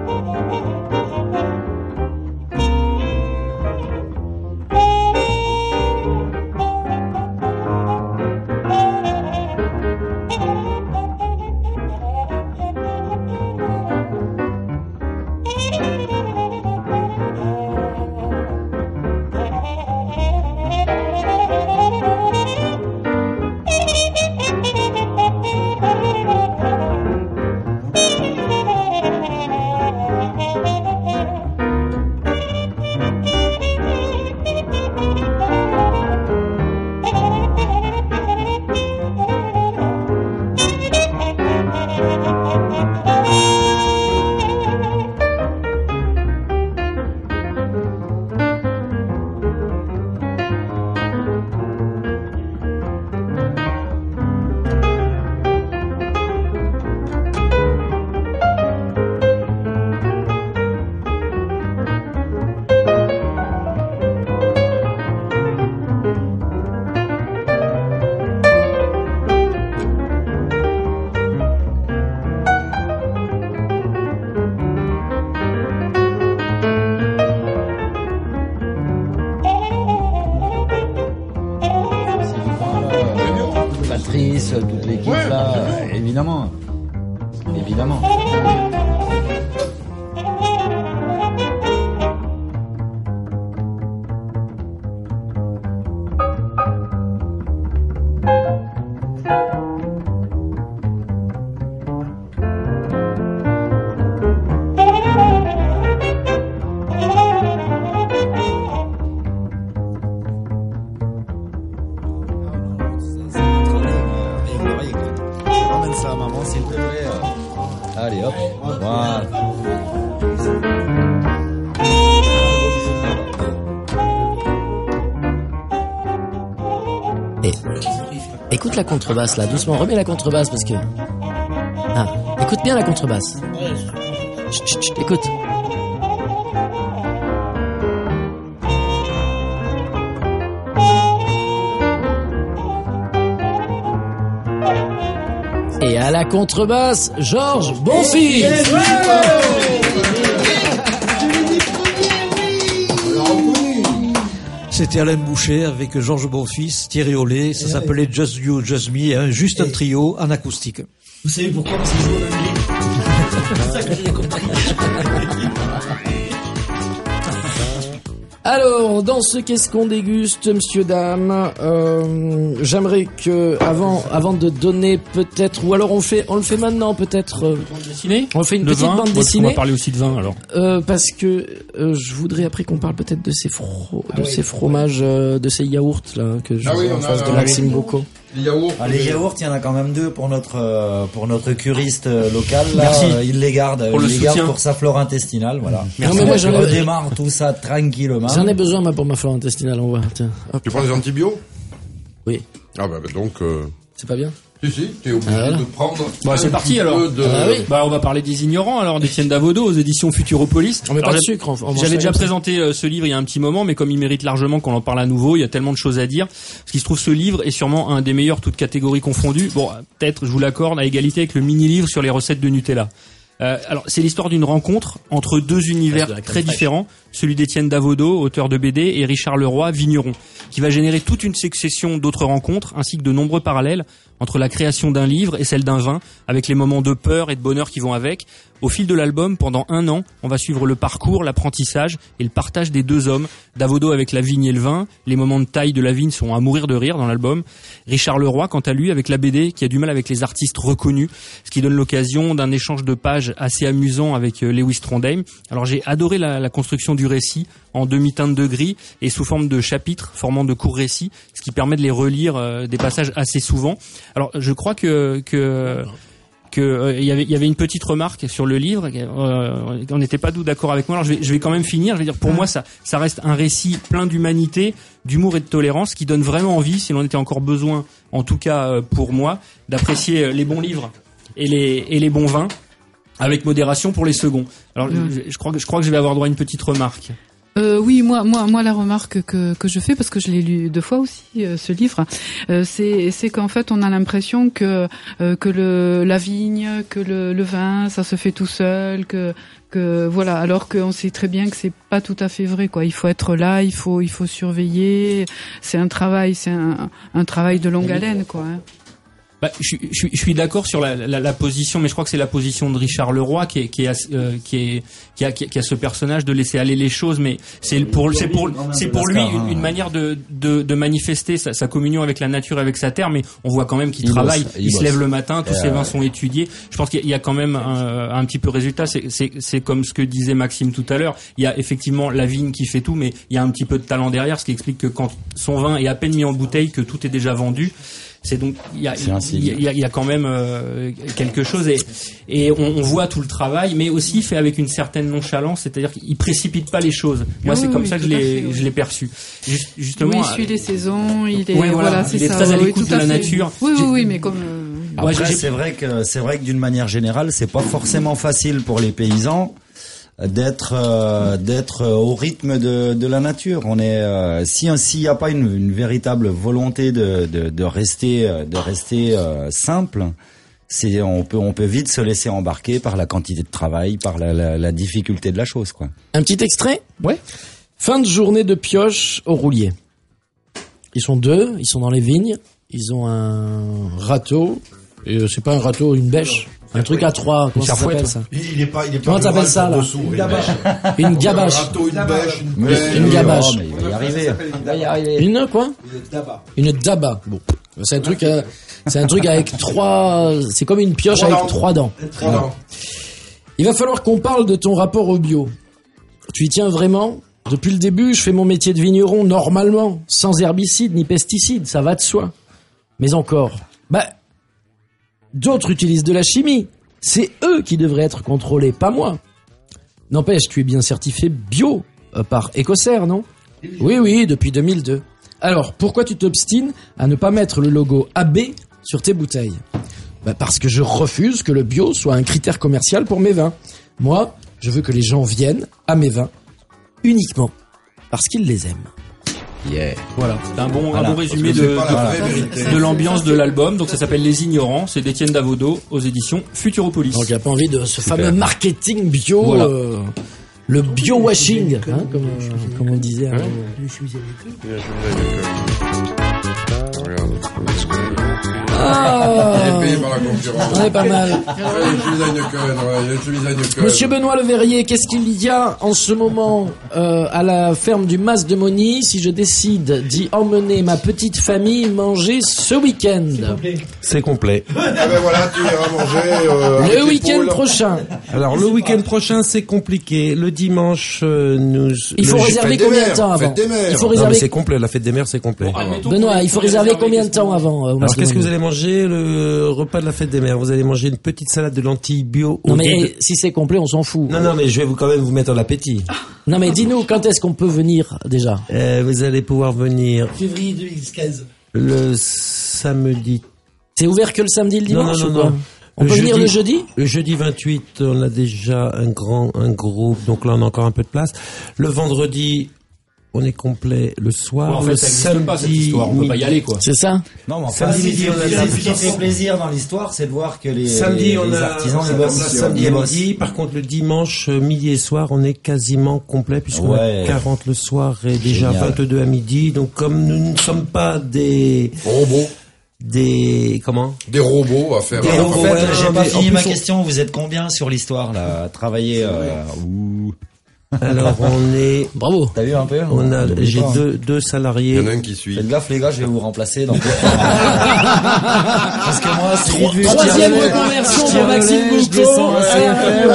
Thank
Patrice, toute l'équipe ouais, là, euh, évidemment. Évidemment. Allez hop, voilà.
Et, écoute la contrebasse là, doucement, remets la contrebasse parce que... Ah, écoute bien la contrebasse. Chut, chut, chut, écoute. Et à la contrebasse, Georges Bonfils.
C'était Alain Boucher avec Georges Bonfils, Thierry Ollet, ça s'appelait Just You, Just Me, hein, juste un trio en acoustique.
Vous savez pourquoi? Parce qu'ils jouent en anglais. C'est ça que j'ai compris.
Alors, dans ce qu'est-ce qu'on déguste, monsieur, dame, euh, j'aimerais que, avant, avant de donner peut-être, ou alors on fait, on le fait maintenant peut-être, euh, on fait une
le
petite
vin,
bande
ouais,
dessinée.
On va parler aussi de vin alors.
Euh, parce que euh, je voudrais après qu'on parle peut-être de ces fro- de
Ah
ces
oui.
fromages, euh, de ces yaourts là que je
Ah oui,
vois en
on a-
face de
ah
Maxime
oui.
Bocco.
Les yaourts.
Ah, les yaourts, il y en a quand même deux pour notre euh, pour notre curiste euh, local. Là,
Merci.
euh, il les garde,
Pour
il
le
les garde
soutien.
pour sa flore intestinale, voilà.
Merci. Non, mais moi, j'en ai-
On redémarre tout ça tranquillement.
J'en ai besoin moi pour ma flore intestinale, on voit. Tiens. Hop.
Tu prends des antibiotiques?
Oui.
Ah bah, bah donc... Euh...
C'est pas bien?
Si, si, t'es obligé
Ah, voilà.
de prendre...
Bah,
un
c'est parti
petit
alors.
peu De...
Ah, oui. Bah on va parler des ignorants alors d'Étienne Davodo aux éditions Futuropolis.
On met
Alors,
pas de
j'ai-
sucre. On, on mange
J'avais
ça
déjà
comme ça.
présenté euh, ce livre il y a un petit moment, mais comme il mérite largement qu'on en parle à nouveau, il y a tellement de choses à dire. Parce qu'il se trouve ce livre est sûrement un des meilleurs, toutes catégories confondues. Bon, peut-être, je vous l'accorde, à égalité avec le mini-livre sur les recettes de Nutella. Euh, alors, c'est l'histoire d'une rencontre entre deux univers très différents, celui d'Étienne Davodo, auteur de B D, et Richard Leroy, vigneron, qui va générer toute une succession d'autres rencontres, ainsi que de nombreux parallèles entre la création d'un livre et celle d'un vin, avec les moments de peur et de bonheur qui vont avec. Au fil de l'album, pendant un an, on va suivre le parcours, l'apprentissage et le partage des deux hommes. Davodo avec la vigne et le vin. Les moments de taille de la vigne sont à mourir de rire dans l'album. Richard Leroy, quant à lui, avec la B D, qui a du mal avec les artistes reconnus, ce qui donne l'occasion d'un échange de pages assez amusant avec euh, Lewis Trondheim. Alors j'ai adoré la, la construction du récit en demi-teinte de gris et sous forme de chapitres formant de courts récits, ce qui permet de les relire euh, des passages assez souvent. Alors je crois que... que que euh, y avait il y avait une petite remarque sur le livre, euh, on n'était pas tout d'accord avec moi. Alors je vais je vais quand même finir, je vais dire pour moi ça ça reste un récit plein d'humanité, d'humour et de tolérance qui donne vraiment envie, s'il en était encore besoin, en tout cas euh, pour moi, d'apprécier les bons livres et les et les bons vins avec modération pour les seconds. Alors
Mmh.
je, je crois que je crois que je vais avoir droit à une petite remarque.
Euh, oui, moi, moi, moi, la remarque que que je fais, parce que je l'ai lu deux fois aussi, euh, ce livre, euh, c'est c'est qu'en fait, on a l'impression que euh, que le la vigne, que le le vin, ça se fait tout seul, que que voilà, alors qu'on sait très bien que c'est pas tout à fait vrai, quoi. Il faut être là, il faut il faut surveiller. C'est un travail, c'est un un travail de longue haleine, quoi. Hein.
Bah, je, suis- je, suis- je suis d'accord sur la, la, la position, mais je crois que c'est la position de Richard Leroy qui est, qui est, ass- euh, qui est, qui a, qui a, qui a ce personnage de laisser aller les choses, mais c'est pour, c'est pour, c'est pour lui une, une manière de, de, de manifester sa, sa communion avec la nature, avec sa terre, mais on voit quand même qu'il
Il
travaille,
bosse,
il,
il
se
bosse.
lève le matin, tous
Et
ses vins
euh,
sont étudiés. Je pense qu'il y a quand même un, un petit peu résultat. C'est, c'est, c'est comme ce que disait Maxime tout à l'heure. Il y a effectivement la vigne qui fait tout, mais il y a un petit peu de talent derrière, ce qui explique que quand son vin est à peine mis en bouteille, que tout est déjà vendu. C'est donc il y a
C'est un signe.
il y a, il y a quand même euh, quelque chose et et on, on voit tout le travail, mais aussi fait avec une certaine nonchalance, c'est-à-dire qu'il précipite pas les choses. Moi,
Oui,
c'est
oui,
comme
oui,
ça que je
tout à
l'ai
fait, oui.
je l'ai perçu. Juste, justement.
Oui, il suit les saisons, il est
Ouais, voilà,
voilà, c'est
il est
ça.
très à
oui,
l'écoute
tout
de la
fait.
nature.
Oui, oui,
J'ai-
oui, mais comme euh,
Après,
Ouais, j'ai-
c'est vrai que c'est vrai que d'une manière générale, c'est pas forcément facile pour les paysans d'être euh, d'être au rythme de, de la nature. On est euh, si s'il n'y a pas une, une véritable volonté de, de, de rester de rester euh, simple, c'est on peut on peut vite se laisser embarquer par la quantité de travail, par la, la, la difficulté de la chose, quoi.
Un petit extrait?
Ouais.
Fin de journée de pioche au roulier. Ils sont deux, ils sont dans les vignes. ils ont un râteau, et euh, c'est pas un râteau, une bêche. Un truc à trois, comment ça s'appelle ça?
Il est pas, il est pas.
Comment t'appelles ça là?
Une gabache.
Une gabache.
Un râteau, une bêche, une
bêche. Une gabache.
Oh, mais il va y arriver. Il va y arriver.
Une quoi?
Une daba.
Une daba. Bon, c'est un truc, euh, c'est un truc avec trois. C'est comme une pioche
Trois
avec
dents.
trois dents.
Trois dents.
Il va falloir qu'on parle de ton rapport au bio. Tu y tiens vraiment? Depuis le début, je fais mon métier de vigneron normalement, sans herbicides ni pesticides, ça va de soi. Mais encore, bah, d'autres utilisent de la chimie. C'est eux qui devraient être contrôlés, pas moi. N'empêche, tu es bien certifié bio euh, par Écossaire, non? Oui, oui, depuis deux mille deux. Alors, pourquoi tu t'obstines à ne pas mettre le logo A B sur tes bouteilles? Bah, parce que je refuse que le bio soit un critère commercial pour mes vins. Moi, je veux que les gens viennent à mes vins uniquement parce qu'ils les aiment.
Yeah.
Voilà, c'est un bon,
Voilà.
un bon résumé
Parce
de,
que c'est pas la vraie
de,
vérité.
de l'ambiance de l'album. Donc ça s'appelle Les Ignorants, c'est d'Étienne Davodo aux éditions Futuropolis.
Donc il n'y a pas envie de ce
Super.
fameux marketing bio,
Voilà.
euh, le bio-washing, hein, comme, euh, comme on disait. avant.
Je suis avec eux.
Ah,
Il est payé par la concurrence.
on est pas mal.
Ouais, il y a une chemise à une queue, ouais, il y a une chemise à une queue.
Monsieur Benoît Leverrier, qu'est-ce qu'il y a en ce moment euh, à la ferme du Mas de Moni si je décide d'y emmener ma petite famille manger ce week-end?
C'est complet.
Ah ben voilà, tu iras manger euh, avec
Le
les
week-end
poules.
prochain.
Alors le week-end prochain c'est compliqué. Le dimanche euh, nous.
Il faut
le-
réserver
fête des
combien de
mères,
temps avant?
fête des mères.
Il faut
Non, mais
réserver.
c'est complet. La fête des mères c'est complet.
Admettons
Benoît,
qu'on-
il faut
qu'on
réserver
réserve
combien de
qu'est-ce qu'on-
temps avant euh, au Mas
Alors
de
qu'est-ce que
Moni?
vous allez manger le repas de la fête des mères? Vous allez manger une petite salade de lentilles bio.
Non
au
mais
dé de-
eh, si c'est complet, on s'en fout.
Non non mais je vais vous quand même vous mettre en appétit.
Non mais dis-nous quand est-ce qu'on peut venir déjà?
Euh, vous allez pouvoir venir
Février deux mille quinze.
le samedi.
C'est ouvert que le samedi et le
Non,
dimanche
non,
ou
non,
quoi?
non.
On
Le
peut venir
jeudi-
le jeudi?
Le jeudi vingt-huit, on a déjà un grand, un groupe, donc là on a encore un peu de place. Le vendredi, on est complet le soir.
Ouais, en fait,
le
ça existe
samedi,
pas cette histoire, on peut pas y aller quoi.
C'est ça?
Non, mais enfin,
Samedi
ce
midi,
qui
on a
fait-
de la
ce qui fait
petite-
plaisir dans l'histoire, c'est de voir que les,
Samedi, on
les
a,
artisans,
on
ils
a
bossent.
samedi
Ils
à
bossent.
midi. Par contre, le dimanche, euh, midi et soir, on est quasiment complet puisqu'on
Ouais.
a quarante le soir et déjà
Génial.
vingt-deux à midi. Donc, comme nous ne sommes pas des,
Robots.
des, comment?
Des robots à faire.
Des
Et en
robots,
fait,
ouais,
j'ai
mais
pas
en
fini
plus,
ma
on-
question. Vous êtes combien sur l'histoire, là, à travailler, euh, ouh.
Alors, on est,
Bravo.
T'as vu un peu?
on a,
N'oublie
j'ai
pas, hein.
deux, deux salariés.
Il y en a un qui suit.
Faites gaffe, les gars, je vais vous remplacer dans peu de temps. Parce que moi, c'est vite vu, je
Troisième
tire le-
reconversion
je
de
tire le
Maxime
lait, je
Boucaud.
descends à C F M.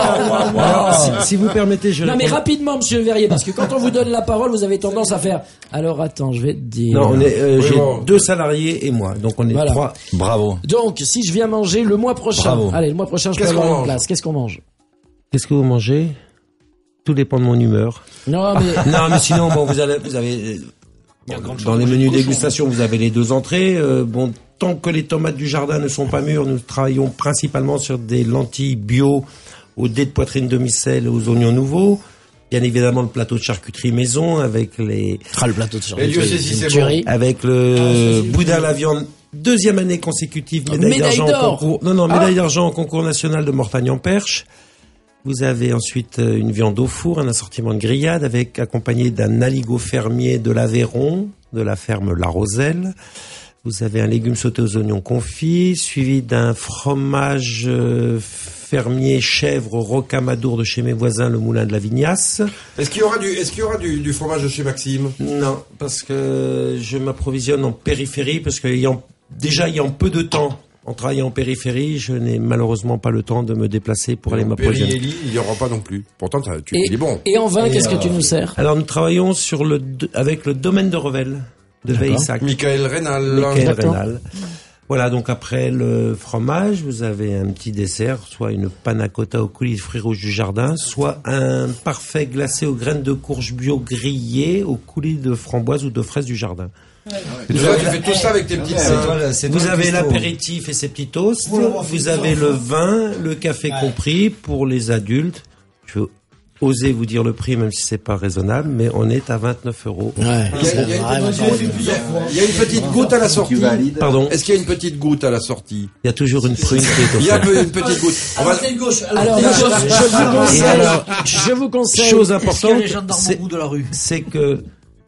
Alors, si, si vous permettez, je
Non mais
réponds-
rapidement, monsieur Verrier, parce que quand on vous donne la parole, vous avez tendance à faire. Alors attends, je vais te dire.
Non, on est, euh,
Oui,
j'ai
bon.
deux salariés et moi. Donc, on est
Voilà.
trois.
Bravo.
Donc, si je viens manger le mois prochain,
Bravo.
allez, le mois prochain, je peux
Qu'est-ce
avoir
qu'on
une
mange
place. Qu'est-ce qu'on mange?
Qu'est-ce que vous mangez? Tout dépend de mon humeur.
Non mais
Non, mais sinon, bon, vous allez, vous avez, euh, bon, dans les menus dégustation, vous avez les deux entrées. Euh, bon, tant que les tomates du jardin ne sont pas mûres, nous travaillons principalement sur des lentilles bio au dés de poitrine demi-sel et aux oignons nouveaux. Bien évidemment, le plateau de charcuterie maison avec les,
ah, le plateau de
Et Dieu sait si c'est bon.
avec le boudin à la viande. Deuxième année consécutive, médaille,
Médaille
d'argent
d'or.
au concours. Non, non, médaille d'argent au concours national de Mortagne-en-Perche. Vous avez ensuite euh, une viande au four, un assortiment de grillades avec accompagné d'un aligot fermier de l'Aveyron, de la ferme La Roselle. Vous avez un légume sauté aux oignons confits, suivi d'un fromage euh, fermier chèvre rocamadour de chez mes voisins, le Moulin de la Vignasse.
Est-ce qu'il y aura du, est-ce qu'il y aura du, du fromage de chez Maxime?
Non, parce que je m'approvisionne en périphérie, parce que ayant, déjà ayant peu de temps en travaillant en périphérie, je n'ai malheureusement pas le temps de me déplacer pour aller m'approvisionner.
Périélie, il n'y aura pas non plus. Pourtant, t'as- tu,
Et,
il est bon.
et en vin,
Et,
qu'est-ce que
euh,
tu nous sers?
Alors nous travaillons sur le do- avec le domaine de Revel de
D'accord.
Veissac.
Michael Rénal.
Michael
D'accord.
Rénal. Voilà, donc après le fromage, vous avez un petit dessert, soit une panna cotta au coulis de fruits rouges du jardin, soit un parfait glacé aux graines de courge bio grillé au coulis de framboise ou de fraises du jardin.
Et toi, tu fais tout ça avec tes petites
C'est
mains.
toi, le- c'est toi
Vous
le
avez
cuistot.
l'apéritif et ses petits toasts, vous avez le vin, le café compris pour les adultes. Je veux oser vous dire le prix, même si c'est pas raisonnable, mais on est à vingt-neuf euros.
Ouais.
Il y a, il y a une petite- il y a- il y a une petite goutte à la sortie.
Pardon.
Est-ce qu'il y a une petite goutte à la sortie?
Il y a toujours une prune qui est
Il y a un
offerte.
peu- une petite goutte. On va-
Alors, je, je vous
Et
conseille,
alors,
je vous conseille.
chose
Est-ce qu'il y a
importante,
les gendarmes au
c'est-
bout de la rue?
c'est que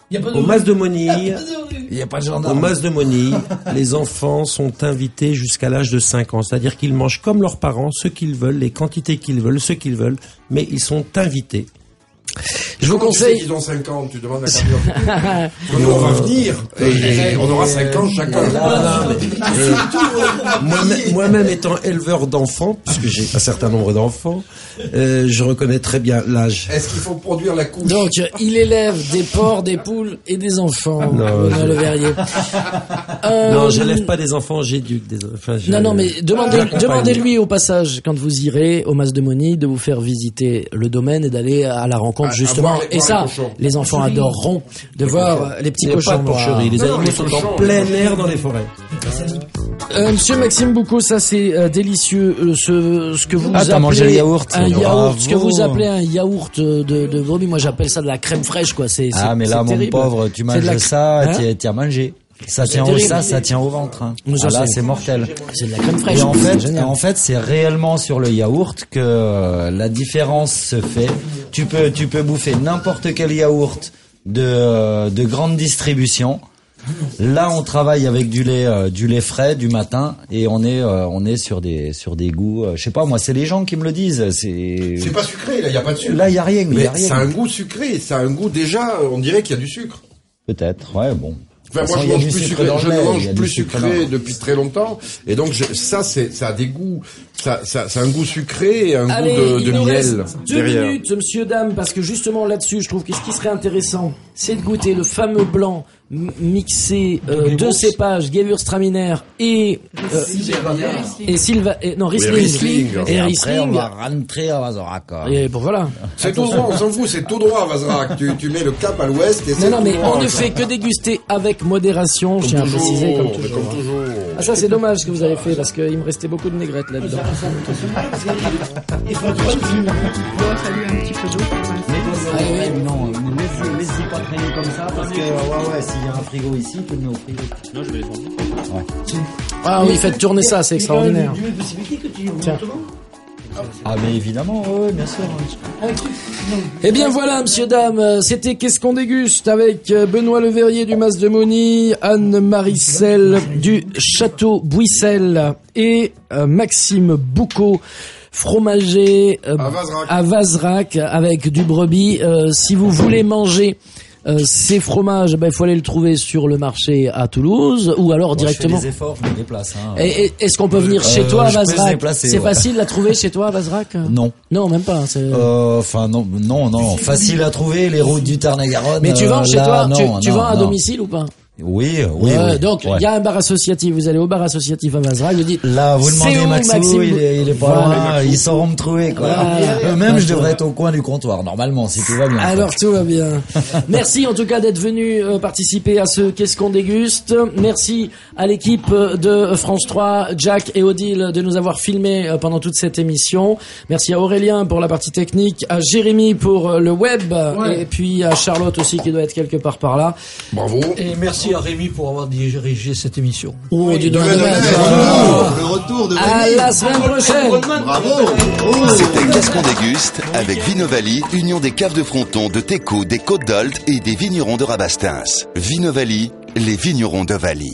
Au Mas de Monille,
Il y a pas de
au
gendarme.
Mas de Monille, les enfants sont invités jusqu'à l'âge de cinq ans. C'est-à-dire qu'ils mangent comme leurs parents, ce qu'ils veulent, les quantités qu'ils veulent, ce qu'ils veulent, mais ils sont invités.
Je vous
Comment tu sais
conseille.
qu'ils ont cinq ans, tu demandes à Camille. On va venir, et on aura cinq ans chacun.
Moi-même, moi-même étant éleveur d'enfants, puisque j'ai un certain nombre d'enfants, euh, je reconnais très bien l'âge.
Est-ce qu'il faut produire la couche?
Donc, il élève des porcs, des poules et des enfants.
Non,
Benoît
je-
Le Verrier. Euh,
Non, j'élève pas des enfants, j'éduque des enfants.
Non, non, mais demandez,
j'accompagne.
demandez-lui au passage, quand vous irez au Mas de Monille, de vous faire visiter le domaine et d'aller à la rencontre,
À- à
justement.
voir les-
Et
voir
ça,
les cochons.
les enfants adoreront de voir les petits
Il n'y a
cochons.
pas de
noirs.
porcherie, les
Non,
animaux
les
sont
cochons,
en plein air dans les forêts.
Euh, Monsieur Maxime Boucaud, ça c'est euh, délicieux. Euh, ce, ce que vous
Ah, t'as
appelez
mangé le yaourt.
un yaourt,
Bravo.
ce que vous appelez un yaourt de, de brebis. Moi, j'appelle ça de la crème fraîche, quoi. C'est
Ah,
c'est-
mais là,
c'est
mon
terrible.
pauvre, tu
C'est
manges
de la-
ça,
Hein
t'y- t'y as mangé. Ça tient au,
terrible.
ça, ça tient au ventre, hein.
Mais ça,
Ah, là,
c'est-
c'est mortel.
C'est de la crème fraîche.
Et en
c'est
fait,
génial.
en fait, c'est réellement sur le yaourt que euh, la différence se fait. Tu peux, tu peux bouffer n'importe quel yaourt de, euh, de grande distribution. Là, on travaille avec du lait, euh, du lait frais du matin, et on est, euh, on est sur des, sur des goûts. euh, je sais pas, moi, c'est les gens qui me le disent. C'est.
C'est pas sucré, là, il n'y a pas de sucre.
Là, il y a rien. il y
Mais
a rien.
ça a un goût sucré, ça a un goût déjà, on dirait qu'il y a du sucre.
Peut-être, ouais, bon.
Enfin,
De toute
moi,
façon,
je
il y a
mange
du
plus
sucre
sucré,
dans
je
le
ne
lait, il
mange
y a du
plus
sucre
sucré
dans-
depuis très longtemps. Et donc, je, ça, c'est, ça a des goûts, ça, ça, ça a un goût sucré et un
Allez,
goût de,
il
de
nous
miel
reste deux
derrière.
minutes, monsieur, dame, parce que justement là-dessus, je trouve que ce qui serait intéressant, c'est de goûter le fameux blanc m- mixé euh, de cépages Gewürztraminer et euh, et Silva, et, non Riesling,
Riesling.
et
Et après, on
Riesling.
va rentrer à Vazorak.
Et bon, voilà.
C'est tout droit, on s'en fout, c'est tout droit, Vazrak. Tu, tu mets le cap à l'ouest et c'est
Non, non,
tout
mais
droit,
on ne
ça.
fait que déguster avec modération, je tiens à
Toujours,
préciser, comme
mais
toujours.
comme toujours.
Ah, ça, c'est dommage ce que vous avez fait, parce qu'il me restait beaucoup de négrette là-dedans.
Il faut fallu un petit peu d'eau.
Ah oui, non, ne laisse, laisse pas traîner comme ça, parce que, ouais, ouais, s'il y a un frigo ici, tu le mets au frigo.
Non, je vais les prendre.
Ah oui, faites tourner ça, c'est extraordinaire.
Il y a une possibilité que tu
Tiens.
Ah, mais évidemment, ouais, ouais, bien sûr.
Eh bien voilà, monsieur, dame, euh, c'était Qu'est-ce qu'on déguste avec euh, Benoît Le Verrier du Mas de Monille, Anne Maricel du Château Bouissel et euh, Maxime Boucaud, fromager euh,
À Vazrac.
à Vazrac avec du brebis. Euh, si vous voulez manger euh, ces fromages, ben, il faut aller le trouver sur le marché à Toulouse ou alors
Bon,
directement.
Je fais des efforts, je me déplace. Hein.
Et- et- Est-ce qu'on peut venir
Euh,
chez toi à
je peux se
Vazrac?
déplacer,
C'est
ouais.
facile à trouver chez toi à Vazrac?
Non.
Non, même pas. c'est-
Euh, Enfin, non, non, non. Facile à trouver, les routes du Tarn-et-Garonne.
Mais tu vends
euh,
chez
là,
toi, tu,
non,
tu
non,
vends à
non.
domicile ou pas?
Oui, oui,
Ouais,
oui.
donc il
Ouais.
y a un bar associatif, vous allez au bar associatif à Vazrac, vous dites
Là, vous
c'est
demandez
où,
Maxou,
Maxime
il est, il est pas
Voilà.
loin, ils sauront me trouver, quoi.
Voilà.
Eux-mêmes, je devrais être au coin du comptoir, normalement, si tout va bien. quoi.
Alors tout va bien. Merci en tout cas d'être venu euh, participer à ce Qu'est-ce qu'on déguste. Merci à l'équipe de France trois, Jack et Odile, de nous avoir filmé euh, pendant toute cette émission. Merci à Aurélien pour la partie technique, à Jérémy pour euh, le web,
Ouais.
et puis à Charlotte aussi qui doit être quelque part par là.
Bravo.
Et merci à Rémi pour avoir dirigé cette émission.
Oh, dis donc,
Demain,
demain,
demain,
demain.
Le retour de
À la semaine prochaine.
Bravo.
C'était Qu'est-ce qu'on déguste avec Vinovali, Union des caves de Fronton, de Técou, des Côtes d'Olt et des vignerons de Rabastens. Vinovali, les vignerons de Valy.